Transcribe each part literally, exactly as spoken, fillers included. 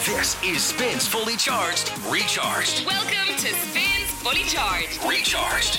This is Spins Fully Charged, Recharged. Welcome to Spins Fully Charged, Recharged.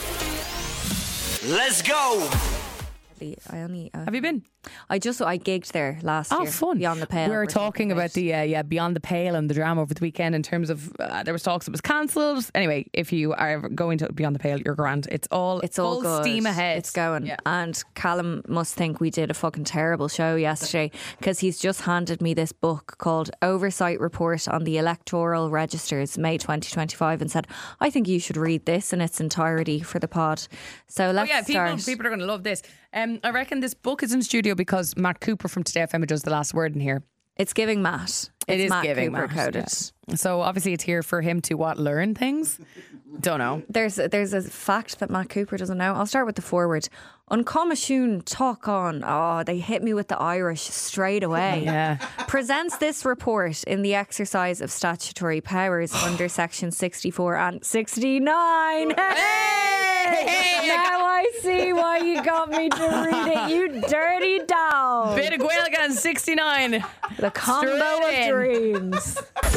Let's go. I only uh, Have you been? I just I gigged there last Oh, year. fun. Beyond the Pale. We were We're talking about the uh, yeah Beyond the Pale and the drama over the weekend in terms of uh, there was talks it was cancelled. Anyway, if you are going to Beyond the Pale, you're grand. It's all It's all full good. steam ahead. It's going. Yeah. And Callum must think we did a fucking terrible show yesterday because he's just handed me this book called Oversight Report on the Electoral Registers, May twenty twenty-five, and said, I think you should read this in its entirety for the pod. So Oh let's yeah, people, start. people are going to love this. Um, I reckon this book is in studio because Matt Cooper from Today F M does the last word in here. It's giving Matt. It's It is Matt giving Cooper Matt, coded. yeah. So obviously it's here for him to what learn things. Don't know. There's there's a fact that Matt Cooper doesn't know. I'll start with the forward. On Comashun talk on. Oh, they hit me with the Irish straight away. Yeah. Presents this report in the exercise of statutory powers under section sixty-four and sixty-nine. Hey! Now I see why you got me to read it, you dirty dog. Bit of Gaeilge sixty-nine. The combo Straight of in. dreams.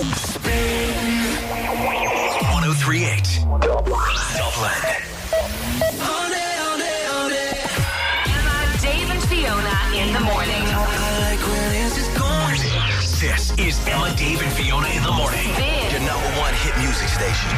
one oh three point eight Dublin. Emma, Dave and Fiona in the morning. This is Emma, Dave, and Fiona in the morning. Spin. Your number one hit music station.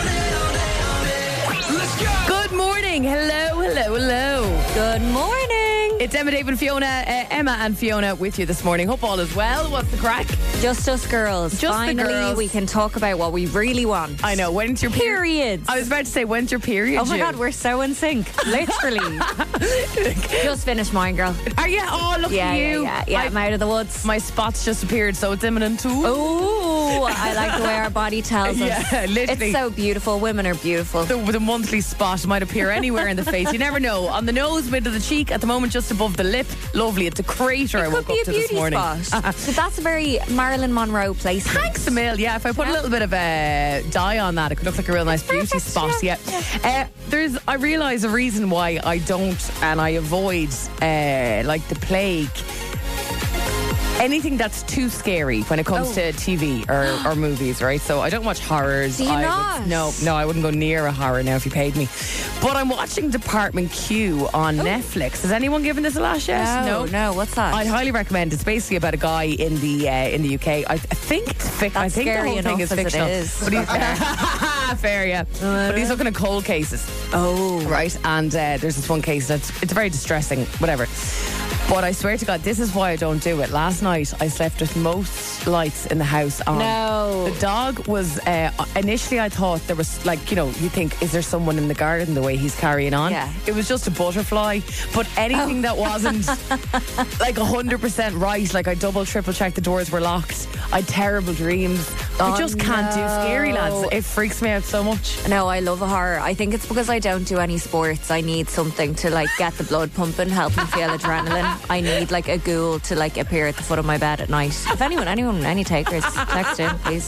Let's go. Good morning. Hello, hello, hello. Good morning. It's Emma, Dave, and Fiona. Uh, Emma and Fiona with you this morning. Hope all is well. What's the crack? Just us girls. Just the Finally, girls. we can talk about what we really want. I know. When's your period? Periods. I was about to say, when's your period? Oh my due? God, we're so in sync. Literally. Just finished mine, girl. Are you? Oh, look Yeah, at yeah, you. yeah, yeah. I- I'm out of the woods. my spots just appeared, so it's imminent too. Oh, I like the way our body tells us. Yeah, literally. It's so beautiful. Women are beautiful. The, the monthly spot might appear anywhere in the face. You never know. On the nose, middle of the cheek, at the moment, just above the lip. Lovely. It's a crater. I It woke could be up a to this beauty morning. spot. But that's a very Marilyn Monroe place. Thanks a mil. Yeah, if I put a little bit of a uh, dye on that, it could look like a real nice beauty Perfect, spot. Yeah. yeah, Uh, there's. I realise a reason why I don't and I avoid uh, like the plague. Anything that's too scary when it comes Oh. to T V or, or movies, right? So I don't watch horrors. Do you I not? Would, no, no, I wouldn't go near a horror now if you paid me. But I'm watching Department Q on Netflix. Has anyone given this a lash yet? No, no, what's that? I'd highly recommend. It's basically about a guy in the uh, in the U K. I, I think it's fic- I That's think the scary whole thing enough is as it fictional. is. But he's fair, yeah. But he's looking at cold cases, Oh. right? And uh, there's this one case that's it's very distressing. Whatever. But I swear to God, this is why I don't do it. Last night, I slept with most lights in the house on. No. The dog was, uh, initially I thought there was, like, you know, you think, is there someone in the garden the way he's carrying on? Yeah. It was just a butterfly. But anything that wasn't like one hundred percent right, like I double, triple checked the doors were locked. I had terrible dreams. I Oh, just can't do scary, no. lads. It freaks me out so much. No, I love a horror. I think it's because I don't do any sports. I need something to like get the blood pumping, help me feel adrenaline. I need like a ghoul to like appear at the foot of my bed at night. If anyone, anyone, any takers, text in, please.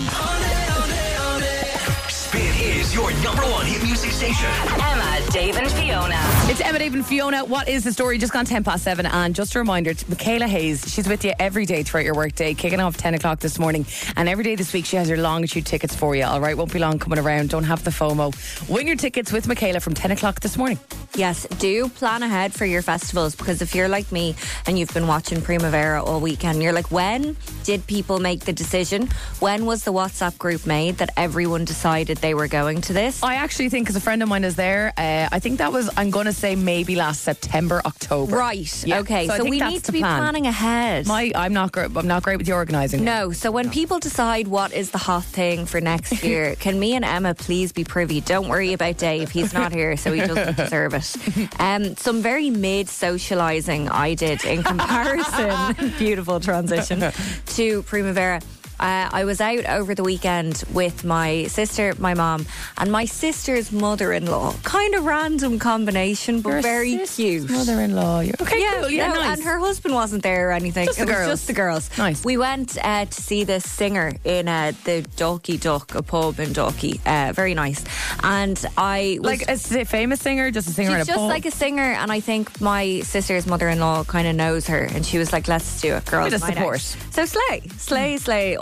Spin is your number one hit music station. Emma, Dave and Fiona. It's Emma, Dave and Fiona. What is the story? Just gone ten past seven. And just a reminder, it's Michaela Hayes. She's with you every day throughout your workday, kicking off ten o'clock this morning. And every day this week, she has her longitude tickets for you. All right, won't be long coming around. Don't have the FOMO. Win your tickets with Michaela from ten o'clock this morning. Yes, do plan ahead for your festivals because if you're like me and you've been watching Primavera all weekend, you're like, when did people make the decision? When was the WhatsApp group made that everyone decided they were going to this? I actually think, because a friend of mine is there, uh, I think that was, I'm going to say maybe last September, October. Right. Yeah. Okay. So I So, think we that's need the to be plan. planning ahead. My, I'm not great. I'm not great with the organising. No, so when people decide what is the hot thing for next year, can me and Emma please be privy? Don't worry about Dave, he's not here, so he doesn't deserve it. Um, some very mid socialising I did in comparison, beautiful transition, to Primavera. Uh, I was out over the weekend with my sister, my mom, and my sister's mother-in-law. Kind of random combination, but Your very sister's cute. mother-in-law. You're- Okay, Yeah, cool. Yeah, no, nice. and her husband wasn't there or anything. Just the it was girls. just the girls. Nice. We went uh, to see this singer in uh, the Dalkey Duck, a pub in Dalkey. Uh, very nice. And I was... Like a s- famous singer, just a singer in She's a just pub. like a singer, and I think my sister's mother-in-law kind of knows her, and she was like, let's do it, girls. Bit of night support. out. So slay, slay, slay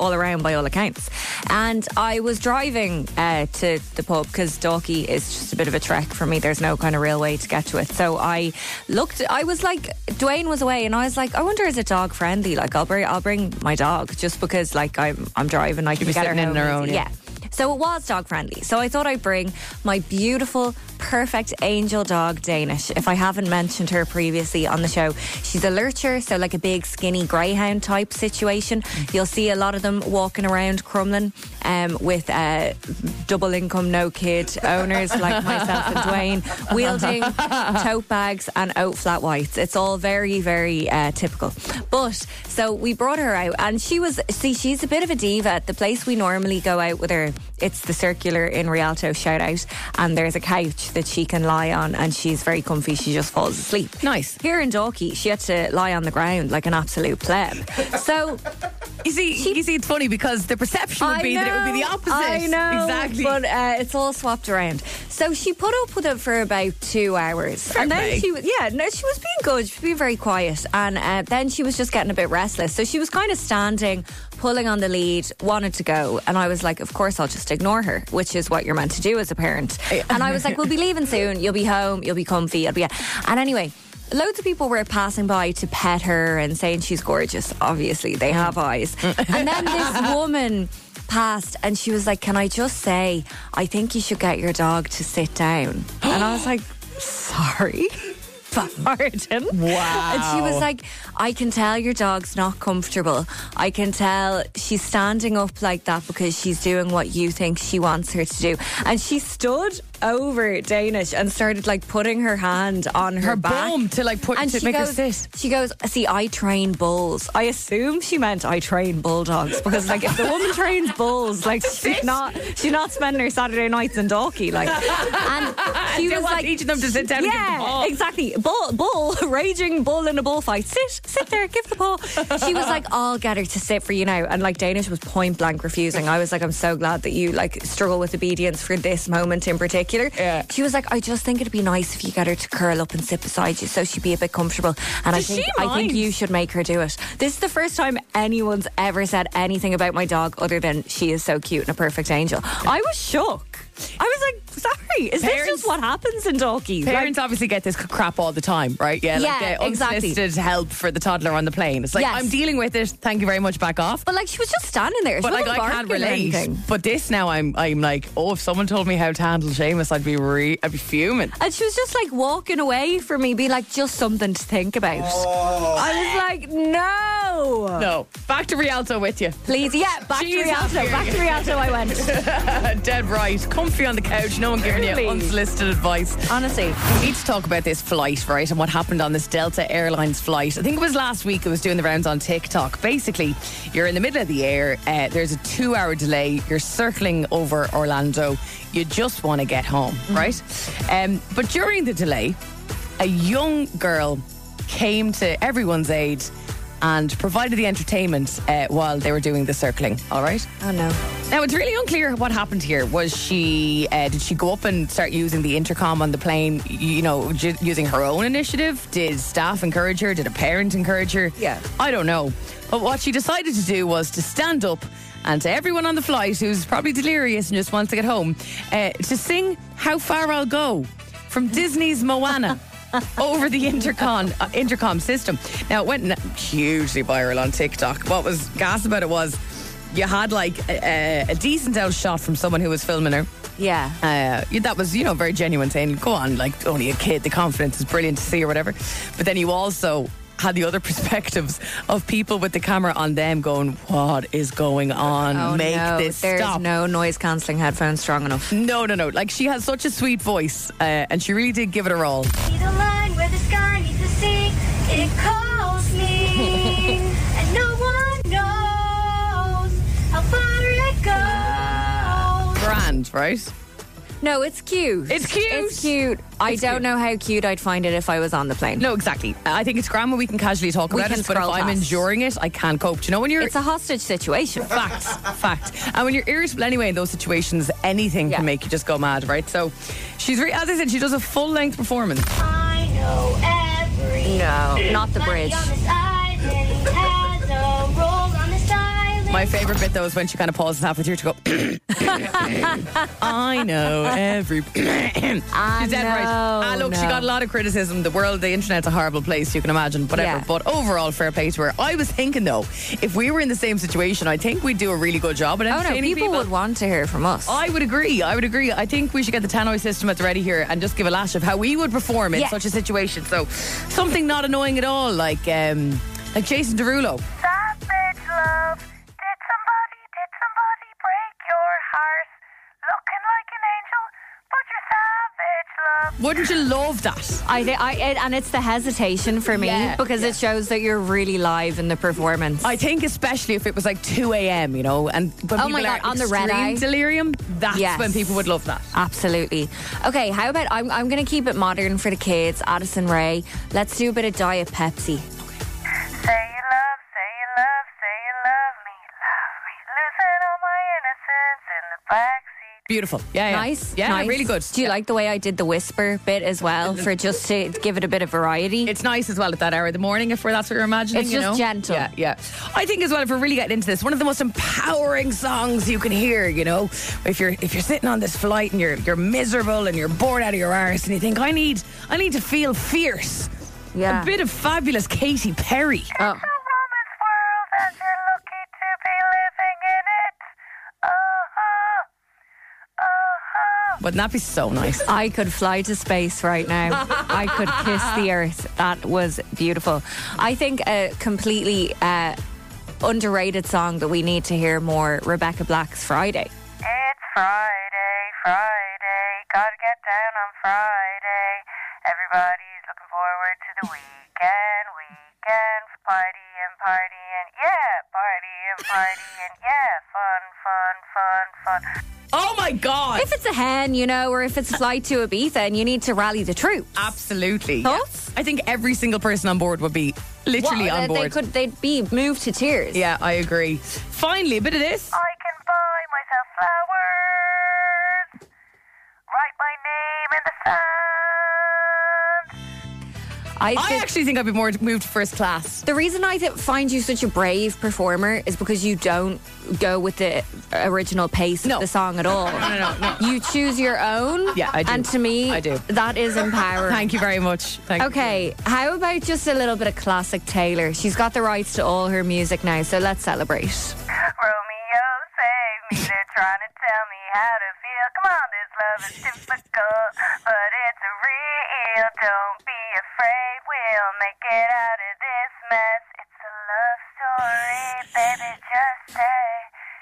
all around by all accounts. And I was driving uh, to the pub because Dalkey is just a bit of a trek for me. There's no kind of real way to get to it. So I looked, I was like, Dwayne was away and I was like, I wonder is it dog friendly? Like I'll bring, I'll bring my dog just because like I'm, I'm driving. I can be get her sitting in home her easy. own, yeah. yeah. So it was dog friendly. So I thought I'd bring my beautiful, perfect angel dog, Danish. If I haven't mentioned her previously on the show, she's a lurcher, so like a big skinny greyhound type situation. You'll see a lot of them walking around Crumlin um, with uh, double income, no kid owners like myself and Dwayne, wielding tote bags and oat flat whites. It's all very, very uh, typical. But so we brought her out and she was, see, she's a bit of a diva. At the place we normally go out with her, it's the Circular in Rialto, shout out, and there's a couch that she can lie on and she's very comfy. She just falls asleep. Nice. Here in Dalkey, she had to lie on the ground like an absolute pleb. So You see, She- you see, it's funny because the perception would I be know, that it would be the opposite. I know, Exactly. but uh, it's all swapped around. So she put up with it for about two hours, Fair and then play. she was yeah, no, she was being good. She was being very quiet, and uh, then she was just getting a bit restless. So she was kind of standing, pulling on the lead, wanted to go, and I was like, of course, I'll just ignore her, which is what you're meant to do as a parent. And I was like, we'll be leaving soon. You'll be home. You'll be comfy. I'll be. And anyway. Loads of people were passing by to pet her and saying she's gorgeous. Obviously, they have eyes. And then this woman passed and she was like, can I just say, I think you should get your dog to sit down. And I was like, sorry? Pardon? Wow. And she was like, I can tell your dog's not comfortable. I can tell she's standing up like that because she's doing what you think she wants her to do. And she stood over Danish and started like putting her hand on her, Her back. bum to like put And to she make her goes, sit. she goes, see, I train bulls. I assume she meant I train bulldogs because, like, if the woman trains bulls, like, she's not, she's not spending her Saturday nights in Dalkey, like. And she They was want like, each of them to sit down and give yeah, the paw. exactly. Bull, bull, raging bull in a bullfight. Sit, sit there, give the paw. She was like, I'll get her to sit for you now. And like, Danish was point blank refusing. I was like, I'm so glad that you like struggle with obedience for this moment in particular. Yeah. She was like, I just think it'd be nice if you get her to curl up and sit beside you so she'd be a bit comfortable. And Does I think she I think mind? you should make her do it. This is the first time anyone's ever said anything about my dog other than she is so cute and a perfect angel. I was shook. I was like, sorry, is this Parents- just what happens in Dalkey? Parents obviously get this crap all the time, right? Yeah, like Yeah, the exactly. unsolicited help for the toddler on the plane. It's like, Yes. I'm dealing with it. Thank you very much. Back off. But like, she was just standing there. She But like, wasn't I can't barking or relate. anything. But this now, I'm, I'm like, oh, if someone told me how to handle Seamus, I'd be, re- I'd be fuming. And she was just like walking away from me, being like, just something to think about. I was like, no. No, back to Rialto with you. Please, yeah, back Jeez, to Rialto. I'm Back to Rialto I went. Dead right. Comfy on the couch. No one giving Really? you unsolicited advice. Honestly. We need to talk about this flight, right, and what happened on this Delta Airlines flight. I think it was last week. It was doing the rounds on TikTok. Basically, you're in the middle of the air. Uh, there's a two-hour delay. You're circling over Orlando. You just want to get home, right? Um, but during the delay, a young girl came to everyone's aid and provided the entertainment uh, while they were doing the circling. All right. Oh no. Now, it's really unclear what happened here. Was she, uh, did she go up and start using the intercom on the plane, you know, ju- using her own initiative? Did staff encourage her? Did a parent encourage her? Yeah. I don't know. But what she decided to do was to stand up and to everyone on the flight who's probably delirious and just wants to get home, uh, to sing How Far I'll Go from Disney's Moana. Over the intercom uh, intercom system. Now, it went n- hugely viral on TikTok. What was gas about it was you had like a, a decent out shot from someone who was filming her. Yeah. Uh, yeah, that was, you know, very genuine, saying, go on, like, only a kid, the confidence is brilliant to see or whatever. But then you also had the other perspectives of people with the camera on them going, what is going on? Oh, Make no. this There's stop. no noise cancelling headphones strong enough. No, no, no. Like, she has such a sweet voice, uh, and she really did give it her all. See the line where the sky meets the sea. It calls me, and no one knows how far it goes. Grand, right? No, it's cute. It's cute. It's cute. I It's don't cute. know how cute I'd find it if I was on the plane. No, exactly. I think it's grand when we can casually talk We about can it, but if scroll I'm past. enduring it, I can't cope. Do you know when you're... It's a hostage situation. Fact, fact. And when you're irritable anyway in those situations, anything Yeah. can make you just go mad, right? So she's, re- as I said, she does a full-length performance. I know every No, not the body bridge. on this island has a role on this island. My favourite bit though is when she kind of pauses halfway through to go. I know every. She's dead right. Ah, look, no. she got a lot of criticism. The world, the internet's a horrible place. You can imagine, whatever. Yeah. But overall, fair play to her. I was thinking though, if we were in the same situation, I think we'd do a really good job at Oh no, entertaining people, would want to hear from us. I would agree. I would agree. I think we should get the tannoy system at the ready here and just give a lash of how we would perform in Yeah. such a situation. So something not annoying at all, like um, like Jason Derulo. Savage love. Did somebody, did somebody break your heart? Looking like an angel, but you're savage love. Wouldn't you love that? I, thi- I it, and it's the hesitation for me Yeah, because it shows that you're really live in the performance. I think especially if it was like two a.m, you know, and when Oh people my God, are on the extreme red eye. delirium, that's Yes. when people would love that. Absolutely. Okay, how about I'm I'm going to keep it modern for the kids. Addison Rae. Let's do a bit of Diet Pepsi. Say you love, say you love, say you love me, love me. Losing all my innocence in the backseat. Beautiful. Yeah, yeah. Nice. Yeah, nice. really good. Do you Yeah. like the way I did the whisper bit as well for just to give it a bit of variety? It's nice as well at that hour of the morning if we're, that's what you're imagining. It's you just know? gentle. Yeah, yeah. I think as well, if we're really getting into this, one of the most empowering songs you can hear, you know, if you're if you're sitting on this flight and you're you're miserable and you're bored out of your arse and you think, I need I need to feel fierce. Yeah. A bit of fabulous Katy Perry. Oh. A woman's world and you're lucky to be living in it. Uh-huh. Uh-huh. Wouldn't that be so nice? I could fly to space right now. I could kiss the earth. That was beautiful. I think a completely uh, underrated song that we need to hear more, Rebecca Black's Friday. It's Friday, Friday. Gotta get down on Friday. Everybody's looking forward to the weekend, weekend. Partying, partying, yeah. Partying, partying, yeah. Fun, fun, fun, fun. Oh my God. If it's a hen, you know, or if it's a flight to Ibiza and you need to rally the troops. Absolutely. Thoughts? I think every single person on board would be literally Well, on they- board. They could, they'd be moved to tears. Yeah, I agree. Finally, a bit of this. I can buy myself flowers. Write my name in the sand. I, I think actually think I'd be more moved to first class. the reason I th- find you such a brave performer is because you don't go with the original pace No. of the song at all. No, no, no. You choose your own. Yeah, I do. And to me, I do. that is empowering. Thank you very much. Thank Okay, how about just a little bit of classic Taylor? She's got the rights to all her music now, so let's celebrate. Romeo, save me. They're trying to tell me how to feel. Come on, this love is difficult, but it's real. Don't be afraid, we'll make it out of this mess. It's a love story, baby, just say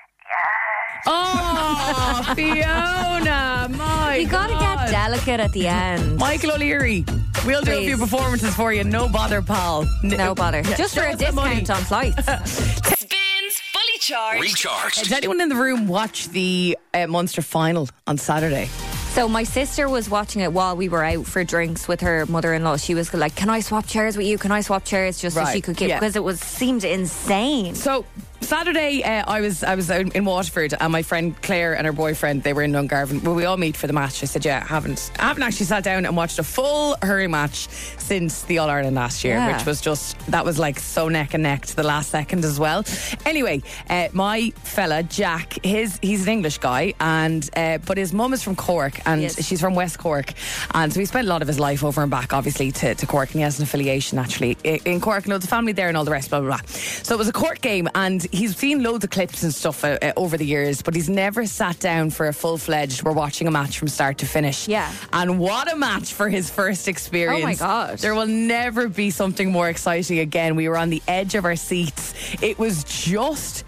yes. Oh, Fiona, my You gotta God. get delicate at the end. Michael O'Leary, we'll do a few Please. performances for you. No bother, pal. N- No bother. Yeah, Just for show a us the money. discount on flights. Spins Fully Charged. Recharged. Did anyone in the room watch the uh, Munster final on Saturday? So my sister was watching it while we were out for drinks with her mother-in-law. She was like, "Can I swap chairs with you? Can I swap chairs?" Just so Right, she could get yeah. because it was seemed insane. So Saturday, uh, I was I was out in Waterford, and my friend Claire and her boyfriend, they were in Dungarvan. Well, we all meet for the match. I said, "Yeah, I haven't I haven't actually sat down and watched a full hurling match since the All Ireland last year, Yeah. which was just that was like so neck and neck to the last second as well." Anyway, uh, my fella Jack, his he's an English guy, and uh, but his mum is from Cork, and Yes. she's from West Cork, and so he spent a lot of his life over and back, obviously, to, to Cork, and he has an affiliation actually i- in Cork, and loads of family there, and all the rest, blah blah blah. So it was a Cork game, and he's seen loads of clips and stuff uh, uh, over the years, but he's never sat down for a full fledged. We're watching a match from start to finish. Yeah. And what a match for his first experience! Oh my God. There will never be something more exciting again. We were on the edge of our seats. It was just.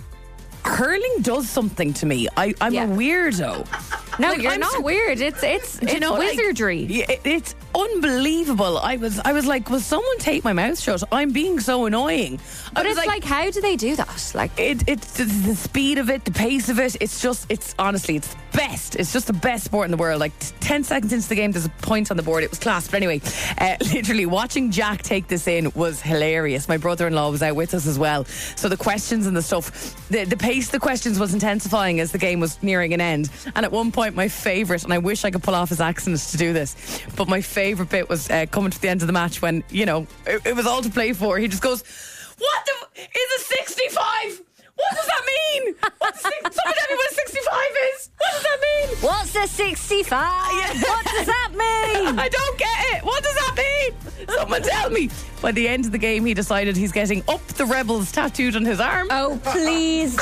Hurling does something to me. I, I'm Yeah. a weirdo. No, Like, you're I'm not so- weird. It's it's Do it's you know, like, wizardry. yeah, it- it's unbelievable. I was, I was like, will someone take my mouth shut? I'm being so annoying. I but was it's like, how do they do that? Like, it, it's the, the speed of it, the pace of it. It's just, it's honestly, it's the best. It's just the best sport in the world. Like t- ten seconds into the game, there's a point on the board. It was class. But anyway, uh, literally watching Jack take this in was hilarious. My brother-in-law was out with us as well. So the questions and the stuff, the, the pace of the questions was intensifying as the game was nearing an end. And at one point, my favourite, and I wish I could pull off his accent to do this, but my favourite bit was uh, coming to the end of the match when, you know, it, it was all to play for. He just goes, what the, f- is a sixty-five? What does that mean? What's six, someone tell me what sixty-five is. What does that mean? What's a sixty-five? What does that mean? I don't get it. What does that mean? Someone tell me. By the end of the game, he decided he's getting Up the Rebels tattooed on his arm. Oh, please do.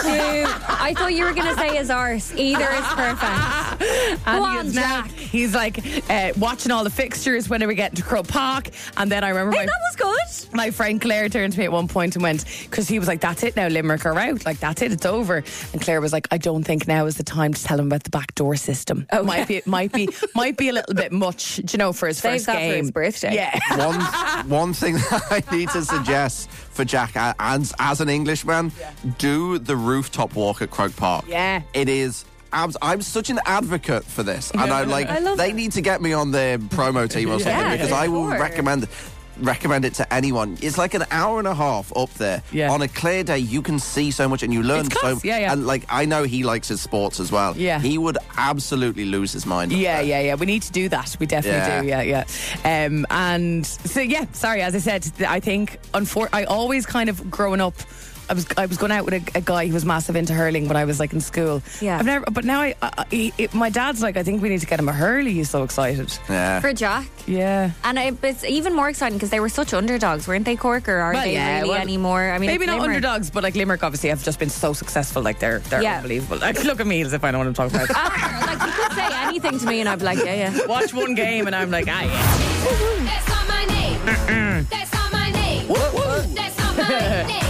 I thought you were going to say his arse. Either is perfect. And Go he on, is now, Jack. he's like uh, watching all the fixtures whenever we get to Crow Park. And then I remember Hey, my, that was good. my friend Claire turned to me at one point and went, because he was like, that's it now, Limerick are out. Like, that's it, it's over. And Claire was like, I don't think now is the time to tell him about the backdoor system. Oh, might be, might be, might be a little bit much, do you know, for his Save first that game. for his birthday. Yeah. One, one thing that I need to suggest for Jack, a- as, as an Englishman, do the rooftop walk at Croke Park. Yeah. It is... abs- I'm such an advocate for this. And I'm like, I love they it. need to get me on their promo team or something Yeah, because for I will sure. recommend recommend it to anyone. It's like an hour and a half up there. Yeah. On a clear day, you can see so much and you learn It's so class. Yeah, yeah. And like, I know he likes his sports as well. Yeah. He would absolutely lose his mind. up Yeah, there. yeah, yeah. We need to do that. We definitely Yeah. do. Yeah, yeah. Um, and so, yeah, sorry, as I said, I think, unfor- I always kind of, growing up, I was I was going out with a, a guy who was massive into hurling when I was like in school. Yeah. I've never, but now I, I he, it, my dad's like, I think we need to get him a hurley. He's so excited. Yeah. For Jack. Yeah. And it, it's even more exciting because they were such underdogs, weren't they, Cork? Or are Well, they yeah, really well, anymore? I mean, Maybe it's not Limerick. underdogs, but like Limerick obviously have just been so successful. Like they're they're Yeah. unbelievable. Like, look at me as if I know what I'm talking about. Ah, like, you could say anything to me and I'd be like, yeah, yeah. Watch one game and I'm like, ah, yeah. That's not my name. That's not my name. That's not my name.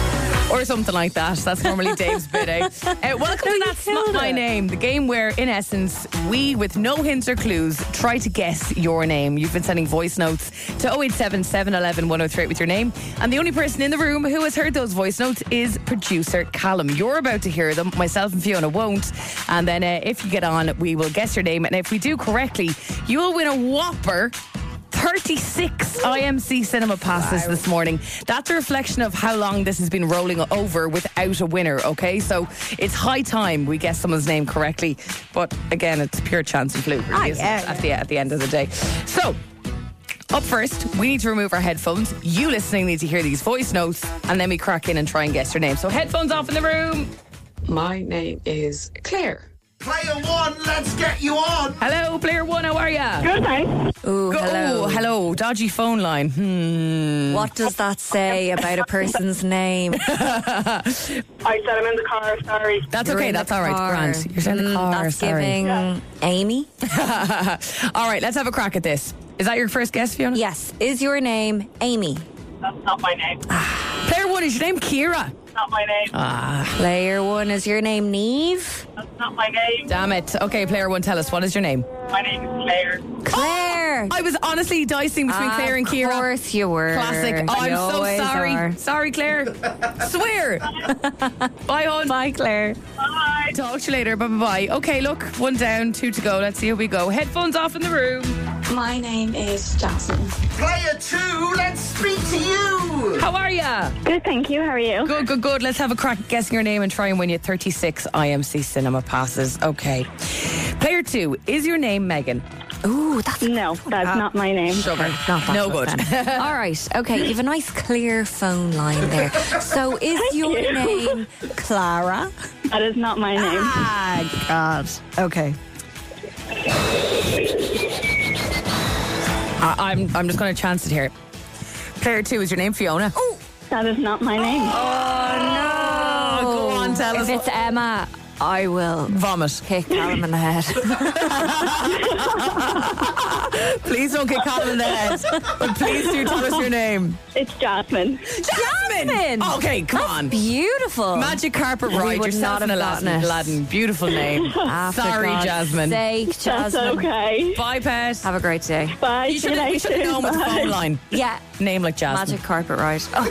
Or something like that. That's normally Dave's bit, eh? Uh, welcome to That's Not My Name, the game where, in essence, we, with no hints or clues, try to guess your name. You've been sending voice notes to oh eight seven, seven one one, one oh three eight with your name. And the only person in the room who has heard those voice notes is producer Callum. You're about to hear them. Myself and Fiona won't. And then uh, if you get on, we will guess your name. And if we do correctly, you will win a whopper thirty-six I M C cinema passes this morning. That's a reflection of how long this has been rolling over without a winner, okay? So it's high time we guess someone's name correctly. But again, it's pure chance and fluke, really, isn't it, at the, at the end of the day. So, up first, we need to remove our headphones. You listening need to hear these voice notes, and then we crack in and try and guess your name. So headphones off in the room. My name is Claire. Player one, let's get you on. Hello, player one, how are ya? Good, thanks. Ooh, Go- hello. Oh, hello. Dodgy phone line. Hmm. What does that say about a person's name? I said I'm in the car, sorry. That's You're okay, in the that's all right, car. Grant. You're in the Mm, car, That's sorry. giving Amy. All right, let's have a crack at this. Is that your first guess, Fiona? Yes. Is your name Amy? That's not my name. Player one, is your name Kira? Not my name. Player one, is your name Neve? That's not my name. Damn it. Okay, player one, tell us, what is your name? My name is Claire. Claire. I was honestly dicing between Ah, Claire and Kira. Of course you were. Classic. Oh, I'm You so always sorry. are. Sorry, Claire. Swear. Bye, hon. Bye, Claire. Bye. Talk to you later. Bye bye bye. Okay, look, one down, two to go. Let's see how we go. Headphones off in the room. My name is Jasmine. Player two, let's speak to you. How are ya? Good, thank you. How are you? Good, good, good. Let's have a crack at guessing your name and try and win you thirty-six I M C cinema passes. Okay. Player two, is your name Megan? Ooh, that's No, that's not my name. Sugar. not that No good. then. All right. Okay, you have a nice clear phone line there. So is your you. name Clara? That is not my name. Ah, God. Okay. I, I'm, I'm just going to chance it here. Player two, is your name Fiona? Oh, That is not my name. no. Go on, tell If us. it's Emma, I will Vomit. kick Callum in the head. Please don't get Colin in the head. But please do tell us your name. It's Jasmine. Jasmine. Okay, come on. Beautiful. Magic carpet We ride. would Yourself not and have Aladdin. gotten it. Aladdin. Beautiful name. After Sorry, God's Jasmine. sake, That's Jasmine. okay. Bye, pet. Have a great day. Bye. You See should you have later. known with the Bye. phone line. Yeah. Name like Jasmine. Magic carpet ride. Oh.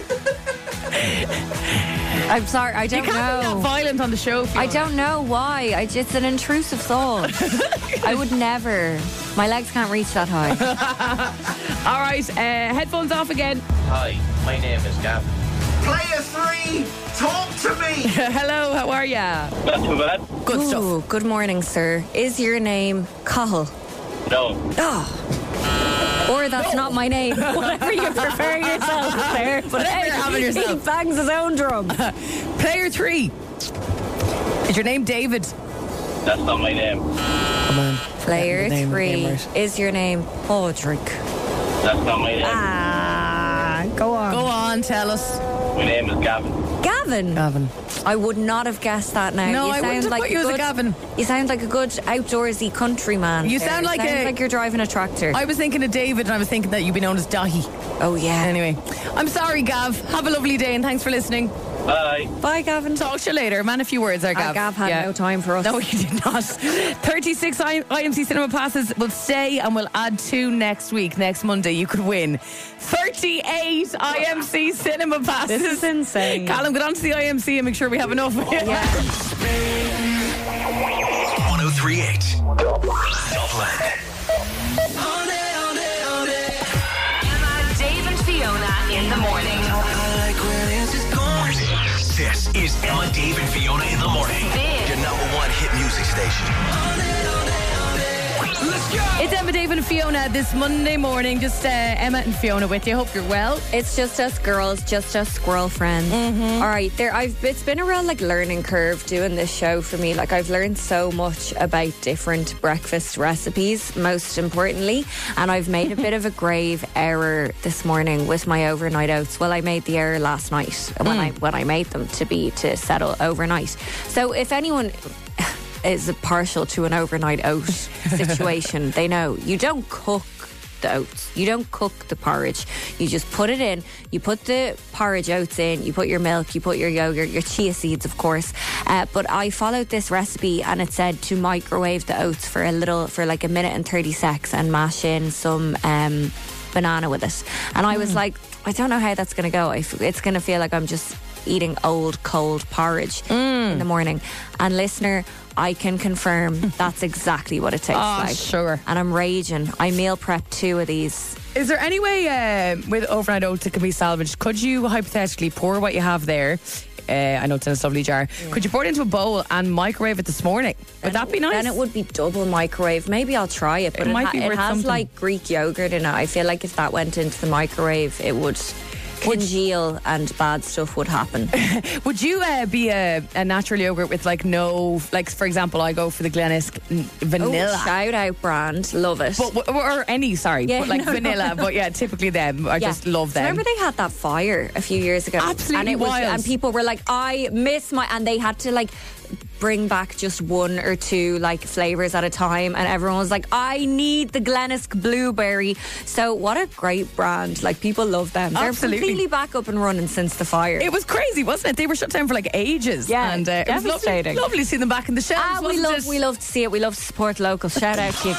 I'm sorry. I You don't can't be that know. violent on the show. I Fiona. don't know why. I just an intrusive thought. I would never. My legs can't reach that high. All right, uh, headphones off again. Hi, my name is Gavin. Player three, talk to me. Hello, how are ya? Not too bad. Good stuff. Ooh, good morning, sir. Is your name Cahill? No. Oh. Or that's not my name. Whatever you prefer yourself there. But Whatever you're having yourself. He bangs his own drum. Player three. Is your name David? That's not my name. Come on. Player Name- three. name right. Is your name Podrick? That's not my name. Ah, go on. Go on, tell us. My name is Gavin. Gavin. Gavin. I would not have guessed that now. No, you I sound wouldn't have like put you as a good, Gavin. You sound like a good outdoorsy countryman. You there. sound like Sounds a- like you're driving a tractor. I was thinking of David and I was thinking that you'd be known as Dahi. oh yeah. Anyway, I'm sorry, Gav. Have a lovely day and thanks for listening. Bye. Bye, Gavin. Talk to you later. Man, a few words there, Gav. Uh, Gav had Yeah. no time for us. No, he did not. thirty-six I- IMC cinema passes will stay and we'll add two next week. Next Monday, you could win thirty-eight I M C cinema passes. This is insane. Callum, get on to the I M C and make sure we have enough. Yeah. one oh three point eight Dublin. Emma, Dave, and Fiona in the morning. This is Emma, Dave, and Fiona in the morning. Big. Your number one hit music station. Let's go. It's Emma, Dave, and Fiona this Monday morning. Just uh, Emma and Fiona with you. Hope you're well. It's just us girls, just us squirrel friends. Mm-hmm. All right, there. I've. It's been a real like learning curve doing this show for me. Like I've learned so much about different breakfast recipes, most importantly, and I've made a bit of a grave error this morning with my overnight oats. Well, I made the error last night when I when I made them to be to settle overnight. So if anyone is partial to an overnight oat situation, they know you don't cook the oats. You don't cook the porridge. You just put it in. You put the porridge oats in. You put your milk. You put your yogurt, your chia seeds, of course. Uh, but I followed this recipe, and it said to microwave the oats for a little, for like a minute and thirty seconds, and mash in some um, banana with it. And I was like, I don't know how that's going to go. I f- It's going to feel like I'm just eating old, cold porridge in the morning. And listener, I can confirm that's exactly what it tastes Oh, like. sure. And I'm raging. I meal prepped two of these. Is there any way uh, with overnight oats it can be salvaged? Could you hypothetically pour what you have there? Uh, I know it's in a lovely jar. Could you pour it into a bowl and microwave it this morning? Would that be nice? Then it would be double microwave. Maybe I'll try it. But It it, might ha- be it worth has something. like Greek yogurt in it. I feel like if that went into the microwave, it would congeal and bad stuff would happen. Would you uh, be a, a natural yogurt with like no, like for example, I go for the Glennisk n- vanilla. Oh, shout out brand. Love it. But, or any, sorry, Yeah, but like no, no. vanilla. But yeah, typically them. I Yeah. just love So them. remember they had that fire a few years ago, Absolutely and it was, wild. and people were like, "I miss my," and they had to like bring back just one or two like flavors at a time, and everyone was like, "I need the Glennisk blueberry." So what a great brand! Like people love them. They're Absolutely. completely back up and running since the fire. It was crazy, wasn't it? They were shut down for like ages. Yeah, and uh, it was lovely, devastating. lovely to see them back in the shelves. Ah, we wasn't love, it? we love to see it. We love to support local. Shout out to you,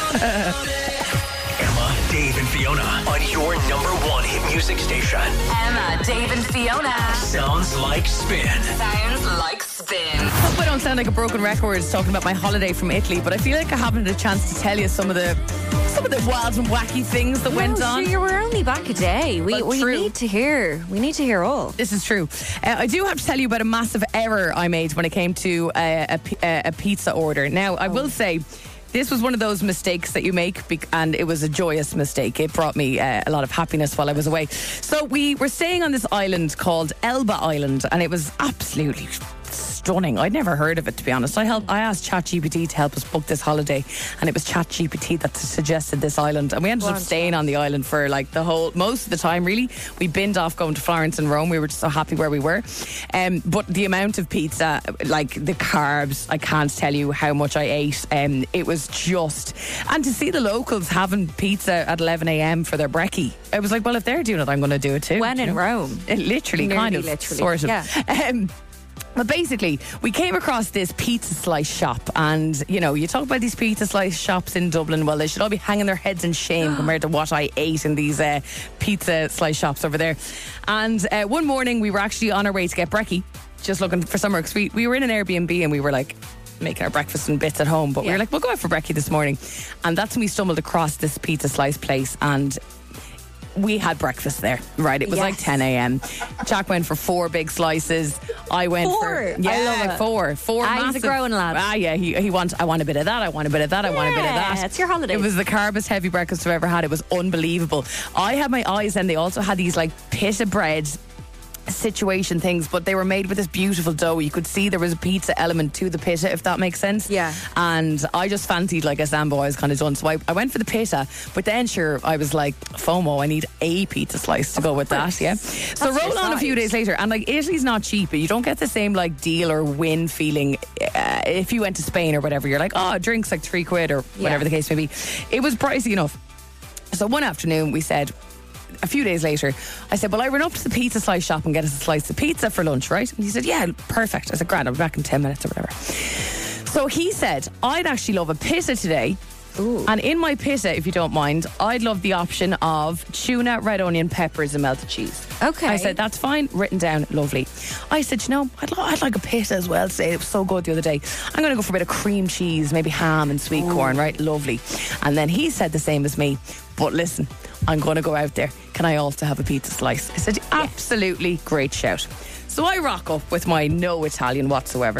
Glennisk. Emma, Dave, and Fiona on your number one hit music station. Emma, Dave, and Fiona. Sounds like spin. Sounds like spin. hope I don't sound like a broken record talking about my holiday from Italy, but I feel like I haven't had a chance to tell you some of the some of the wild and wacky things that went No, on. sure, you were only back a day. We, Well, we true. need to hear. We need to hear all. This is true. Uh, I do have to tell you about a massive error I made when it came to uh, a, pi- uh, a pizza order. Now, I will say, this was one of those mistakes that you make, bec- and it was a joyous mistake. It brought me uh, a lot of happiness while I was away. So we were staying on this island called Elba Island, and it was absolutely stunning. I'd never heard of it, to be honest. I helped, I asked ChatGPT to help us book this holiday, and it was ChatGPT that suggested this island. And we ended up staying on the island for like the whole, most of the time, really. We binned off going to Florence and Rome. We were just so happy where we were. Um, but the amount of pizza, like the carbs, I can't tell you how much I ate. Um, it was just, and to see the locals having pizza at eleven a.m. for their brekkie, I was like, well, if they're doing it, I'm going to do it too. When you in know? Rome. It literally, Nearly kind of, literally, sort of. yeah. Um, But basically, we came across this pizza slice shop, and you know, you talk about these pizza slice shops in Dublin. Well, they should all be hanging their heads in shame compared to what I ate in these uh, pizza slice shops over there. And uh, one morning, we were actually on our way to get brekkie, just looking for somewhere, because we, we were in an Airbnb and we were like making our breakfast and bits at home. But we Yeah. were like, we'll go out for brekkie this morning, and that's when we stumbled across this pizza slice place, and we had breakfast there, right? It was Yes. like ten a.m. Jack went for four big slices. I went Four? for I yeah, love it. four, four. Ah, he's a massive. growing lad. Ah, yeah. He he wants. I want a bit of that. I want a bit of that. I want a bit of Yeah, that. it's your holiday. It was the carbest heavy breakfast I've ever had. It was unbelievable. I had my eyes, and they also had these like pita bread. situation things, but they were made with this beautiful dough. You could see there was a pizza element to the pita, if that makes sense. Yeah. And I just fancied like a Sambo. I was kind of done. So I, I went for the pita, but then sure, I was like, FOMO, I need a pizza slice to go with that. Yeah. So That's roll your on a few side. days later, and like Italy's not cheap, but you don't get the same like deal or win feeling uh, if you went to Spain or whatever. You're like, oh, drinks like three quid or Yeah. whatever the case may be. It was pricey enough. So one afternoon we said, a few days later, I said, well, I run up to the pizza slice shop and get us a slice of pizza for lunch, right? And he said, yeah, perfect. I said, grand, I'll be back in ten minutes or whatever. So he said, I'd actually love a pita today. Ooh. And in my pita, if you don't mind, I'd love the option of tuna, red onion, peppers and melted cheese. Okay. I said, that's fine, written down, lovely. I said, you know, I'd, lo- I'd like a pita as well today. It was so good the other day. I'm going to go for a bit of cream cheese, maybe ham and sweet corn, right? Lovely. And then he said the same as me. But listen, I'm going to go out there. Can I also have a pizza slice? I said, absolutely great shout. So I rock up with my no Italian whatsoever.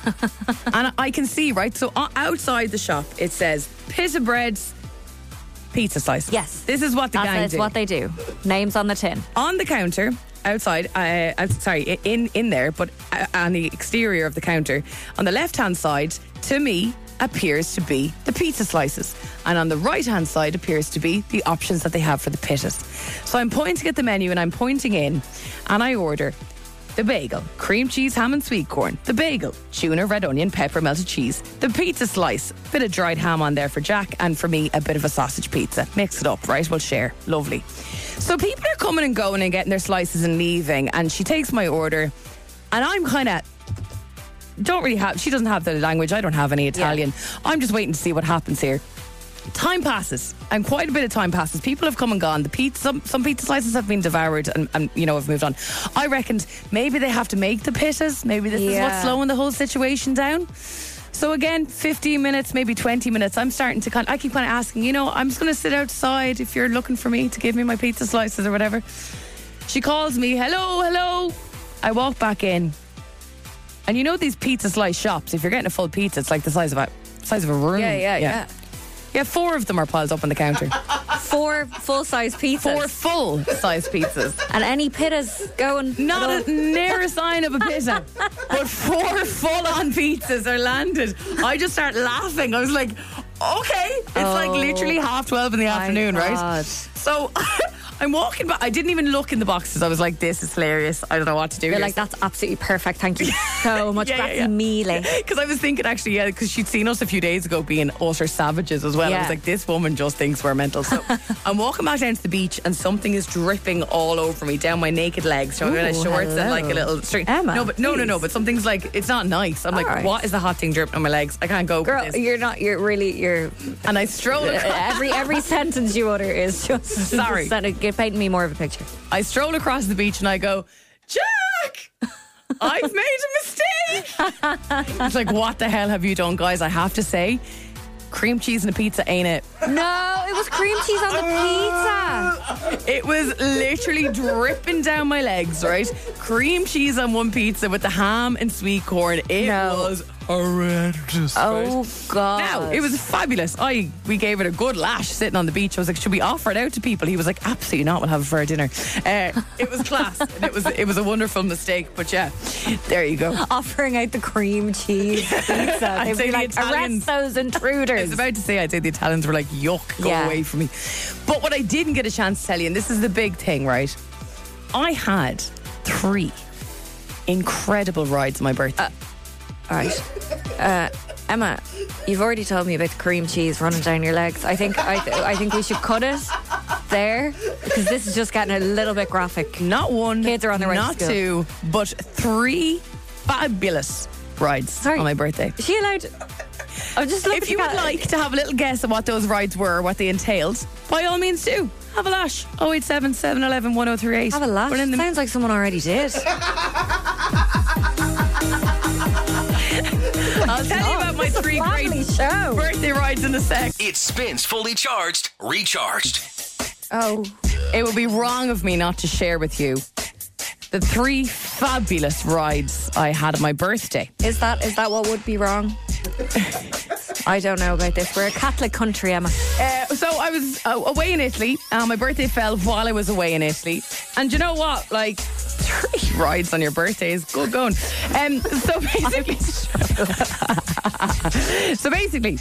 And I can see, right? So o- outside the shop, it says pita breads, pizza slices. Yes. This is what the That's, gang that's do. what they do. Names on the tin. On the counter, outside, uh, I'm sorry, in, in there, but uh, on the exterior of the counter, on the left-hand side, to me, appears to be the pizza slices. And on the right-hand side appears to be the options that they have for the pitas. So I'm pointing at the menu and I'm pointing in, and I order the bagel, cream cheese, ham and sweet corn. The bagel, tuna, red onion, pepper, melted cheese. The pizza slice, bit of dried ham on there for Jack, and for me, a bit of a sausage pizza. Mix it up, right? We'll share. Lovely. So people are coming and going and getting their slices and leaving, and she takes my order, and I'm kind of don't really have, she doesn't have the language, I don't have any Italian. I'm just waiting to see what happens here. Time passes, and quite a bit of time passes. People have come and gone. The pizza, some, some pizza slices have been devoured and, and, you know, have moved on. I reckoned maybe they have to make the pitas. Maybe this is Yeah. what's slowing the whole situation down. So again, fifteen minutes, maybe twenty minutes. I'm starting to kind of, I keep kind of asking, you know, I'm just going to sit outside if you're looking for me to give me my pizza slices or whatever. She calls me, hello, hello. I walk back in. And you know these pizza slice shops, if you're getting a full pizza, it's like the size of a size of a room. Yeah, yeah, yeah. Yeah, four of them are piled up on the counter. Four full-size pizzas. Four full-size pizzas. And any pitas going? Not at a all? near a sign of a pizza. But four full-on pizzas are landed. I just start laughing. I was like, okay. It's like Oh, literally half twelve in the my afternoon, right? God. So I'm walking back. I didn't even look in the boxes. I was like, this is hilarious. I don't know what to do. You're here. like, that's absolutely perfect. Thank you so much. Yeah, yeah, Grazie yeah. mille. Because I was thinking actually, yeah, because she'd seen us a few days ago being utter savages as well. I Yeah. was like, this woman just thinks we're mental. So I'm walking back down to the beach and something is dripping all over me down my naked legs. So I'm in Ooh, shorts and hello. like a little string. Emma, no, but no, no, no. please. But something's like, it's not nice. I'm like, All right. what is the hot thing dripping on my legs? I can't go Girl, with this. you're not, you're really, you're, And I stroll across. every every sentence you utter is just, Sorry. just get painting me more of a picture. I stroll across the beach and I go, Jack, I've made a mistake. It's like, what the hell have you done, guys? I have to say, cream cheese and a pizza ain't it. No, it was cream cheese on the pizza. It was literally dripping down my legs, right? Cream cheese on one pizza with the ham and sweet corn. It No. was horrendous. Oh, right? God. Now, it was fabulous. I We gave it a good lash sitting on the beach. I was like, should we offer it out to people? He was like, absolutely not. We'll have it for our dinner. Uh, it was class. And it was it was a wonderful mistake. But yeah, there you go. Offering out the cream cheese pizza. I'd They'd say be the like, Italians- arrest those intruders. I was about to say, I'd say the Italians were like, yuck, go Yeah. away from me. But what I didn't get a chance to tell you, and this is the big thing, right? I had three incredible rides on my birthday. All right, uh, Emma, you've already told me about the cream cheese running down your legs. I think I, th- I think we should cut it there because this is just getting a little bit graphic. Not one, Kids are on their way to not school. two, but three fabulous rides Sorry. on my birthday. Is she allowed? I'm just looking. If you would at- like to have a little guess at what those rides were, what they entailed, by all means do. Have a lash. oh eight seven, seven one one, one oh three eight. have a laugh. We're in the Sounds like someone already did. I'll tell you about my three great Family show. birthday rides in a sec. It spins fully charged, recharged. Oh, It would be wrong of me not to share with you the three fabulous rides I had on my birthday. is that is that what would be wrong? I don't know about this. We're a Catholic country, Emma. Uh, so I was uh, away in Italy. Uh, my birthday fell while I was away in Italy. And you know what? Like, three rides on your birthday is good going. Um, so basically, so basically,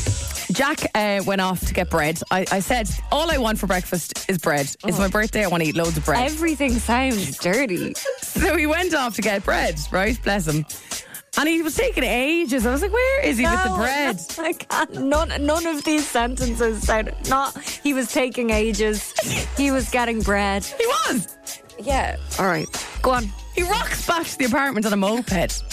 Jack uh, went off to get bread. I, I said, all I want for breakfast is bread. Oh. It's my birthday. I want to eat loads of bread. Everything sounds dirty. So he went off to get bread, right? Bless him. And he was taking ages. I was like, where is he no, with the bread? No, I can't. None, none of these sentences sound... Not, he was taking ages. He was getting bread. He was. Yeah. All right. Go on. He rocks back to the apartment on a moped.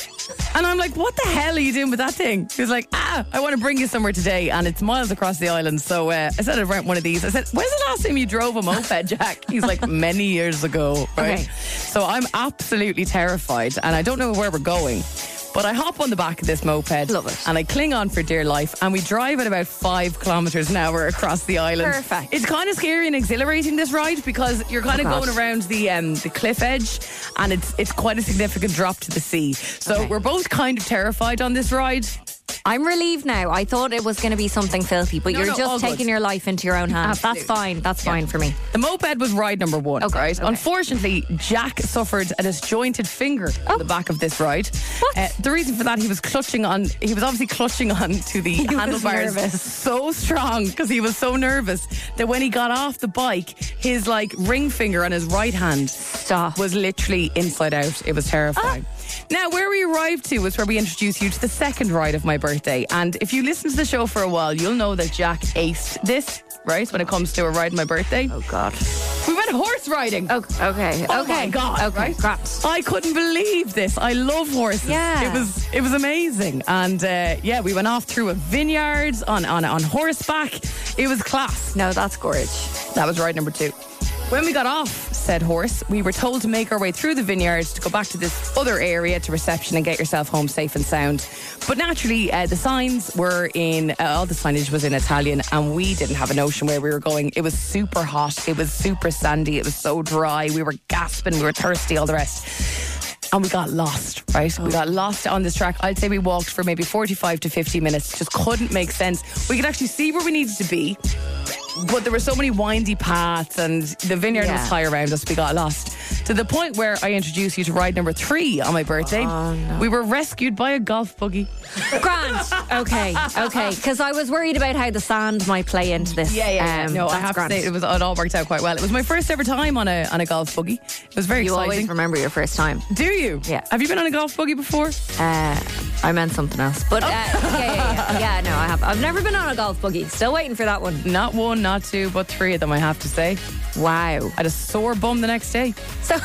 And I'm like, what the hell are you doing with that thing? He was like, ah, I want to bring you somewhere today. And it's miles across the island. So uh, I said I'd rent one of these. I said, when's the last time you drove a moped, Jack? He's like, many years ago. Right? Okay. So I'm absolutely terrified. And I don't know where we're going. But I hop on the back of this moped. Love it. And I cling on for dear life. And we drive at about five kilometres an hour across the island. Perfect. It's kind of scary and exhilarating, this ride, because you're kind of oh, going around the um, the cliff edge. And it's it's quite a significant drop to the sea. So okay. we're both kind of terrified on this ride. I'm relieved now. I thought it was going to be something filthy, but no, you're no, just taking good. your life into your own hands. Absolutely. That's fine. That's yeah. fine for me. The moped was ride number one, okay, right? okay. Unfortunately, Jack suffered a disjointed finger oh. on the back of this ride. What? Uh, the reason for that, he was clutching on, he was obviously clutching on to the he handlebars was so strong because he was so nervous that when he got off the bike, his like ring finger on his right hand Stop. was literally inside out. It was terrifying. Ah. Now, where we arrived to was where we introduced you to the second ride of my birthday. And if you listen to the show for a while, you'll know that Jack aced this, right, when it comes to a ride on my birthday. Oh, God. We went horse riding. Oh, okay. Oh, okay. my God. Okay. Right? Grant. I couldn't believe this. I love horses. Yeah. It was it was amazing. And, uh, yeah, we went off through a vineyard on, on, on horseback. It was class. No, that's gorgeous. That was ride number two. When we got off said horse, we were told to make our way through the vineyards to go back to this other area to reception and get yourself home safe and sound. But naturally, uh, the signs were in, uh, all the signage was in Italian, and we didn't have a notion where we were going. It was super hot. It was super sandy. It was so dry. We were gasping. We were thirsty, all the rest. And we got lost, right? We got lost on this track. I'd say we walked for maybe forty-five to fifty minutes. Just couldn't make sense. We could actually see where we needed to be, but there were so many windy paths and the vineyard yeah. was high around us. We got lost. To the point where I introduced you to ride number three on my birthday. Oh, no. We were rescued by a golf buggy. Grant. Okay, okay. Because I was worried about how the sand might play into this. Yeah, yeah, yeah. Um, no, I that's have grand. to say it was it all worked out quite well. It was my first ever time on a on a golf buggy. It was very You exciting. always remember your first time. Do you? Yeah. Have you been on a golf buggy before? Uh, I meant something else. But uh, yeah, yeah, yeah. Yeah, no, I have. I've never been on a golf buggy. Still waiting for that one. Not one, not two, but three of them, I have to say. Wow. I had a sore bum the next day. So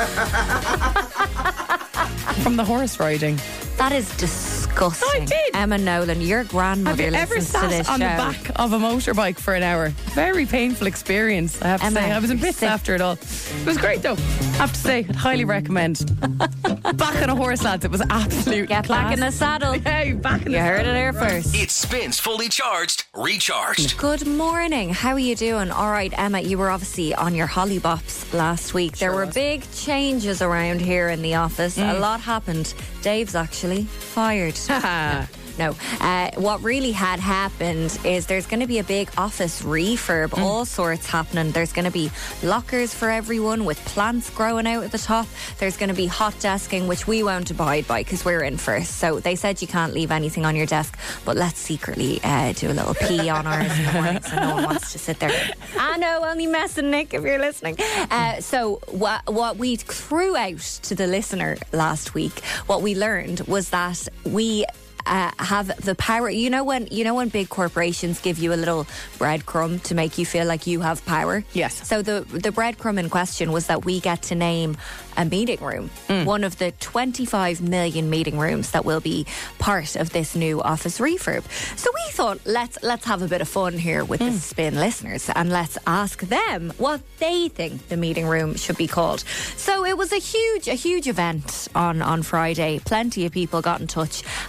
from the horse riding. That is disgusting. I did. Emma Nolan, your grandmother Have you ever listens to this sat on show. the back of a motorbike for an hour? Very painful experience, I have to Emma, say. I was in you're bits sick. after it all. It was great though. I have to say, I'd highly recommend. Back on a horse, lads. It was absolute Get class. back in the saddle. Yeah, back in You the heard saddle. it there first. It spins fully charged, recharged. Good morning. How are you doing? All right, Emma, you were obviously on your Hollybops last week. There Sure were was. big changes around here in the office. A lot happened. Dave's actually fired. No. Uh, what really had happened is there's going to be a big office refurb, Mm. all sorts happening. There's going to be lockers for everyone with plants growing out at the top. There's going to be hot desking, which we won't abide by because we're in first. So they said you can't leave anything on your desk, but let's secretly uh, do a little pee on ours in the morning so no one wants to sit there. I know, only messing, Nick, if you're listening. Uh, so what, what we threw out to the listener last week, what we learned was that we Uh, have the power. You know when you know when big corporations give you a little breadcrumb to make you feel like you have power. Yes. So the the breadcrumb in question was that we get to name a meeting room, one of the twenty-five million meeting rooms that will be part of this new office refurb. So we thought let's let's have a bit of fun here with the Spin listeners and let's ask them what they think the meeting room should be called. So it was a huge a huge event on on Friday. Plenty of people got in touch and.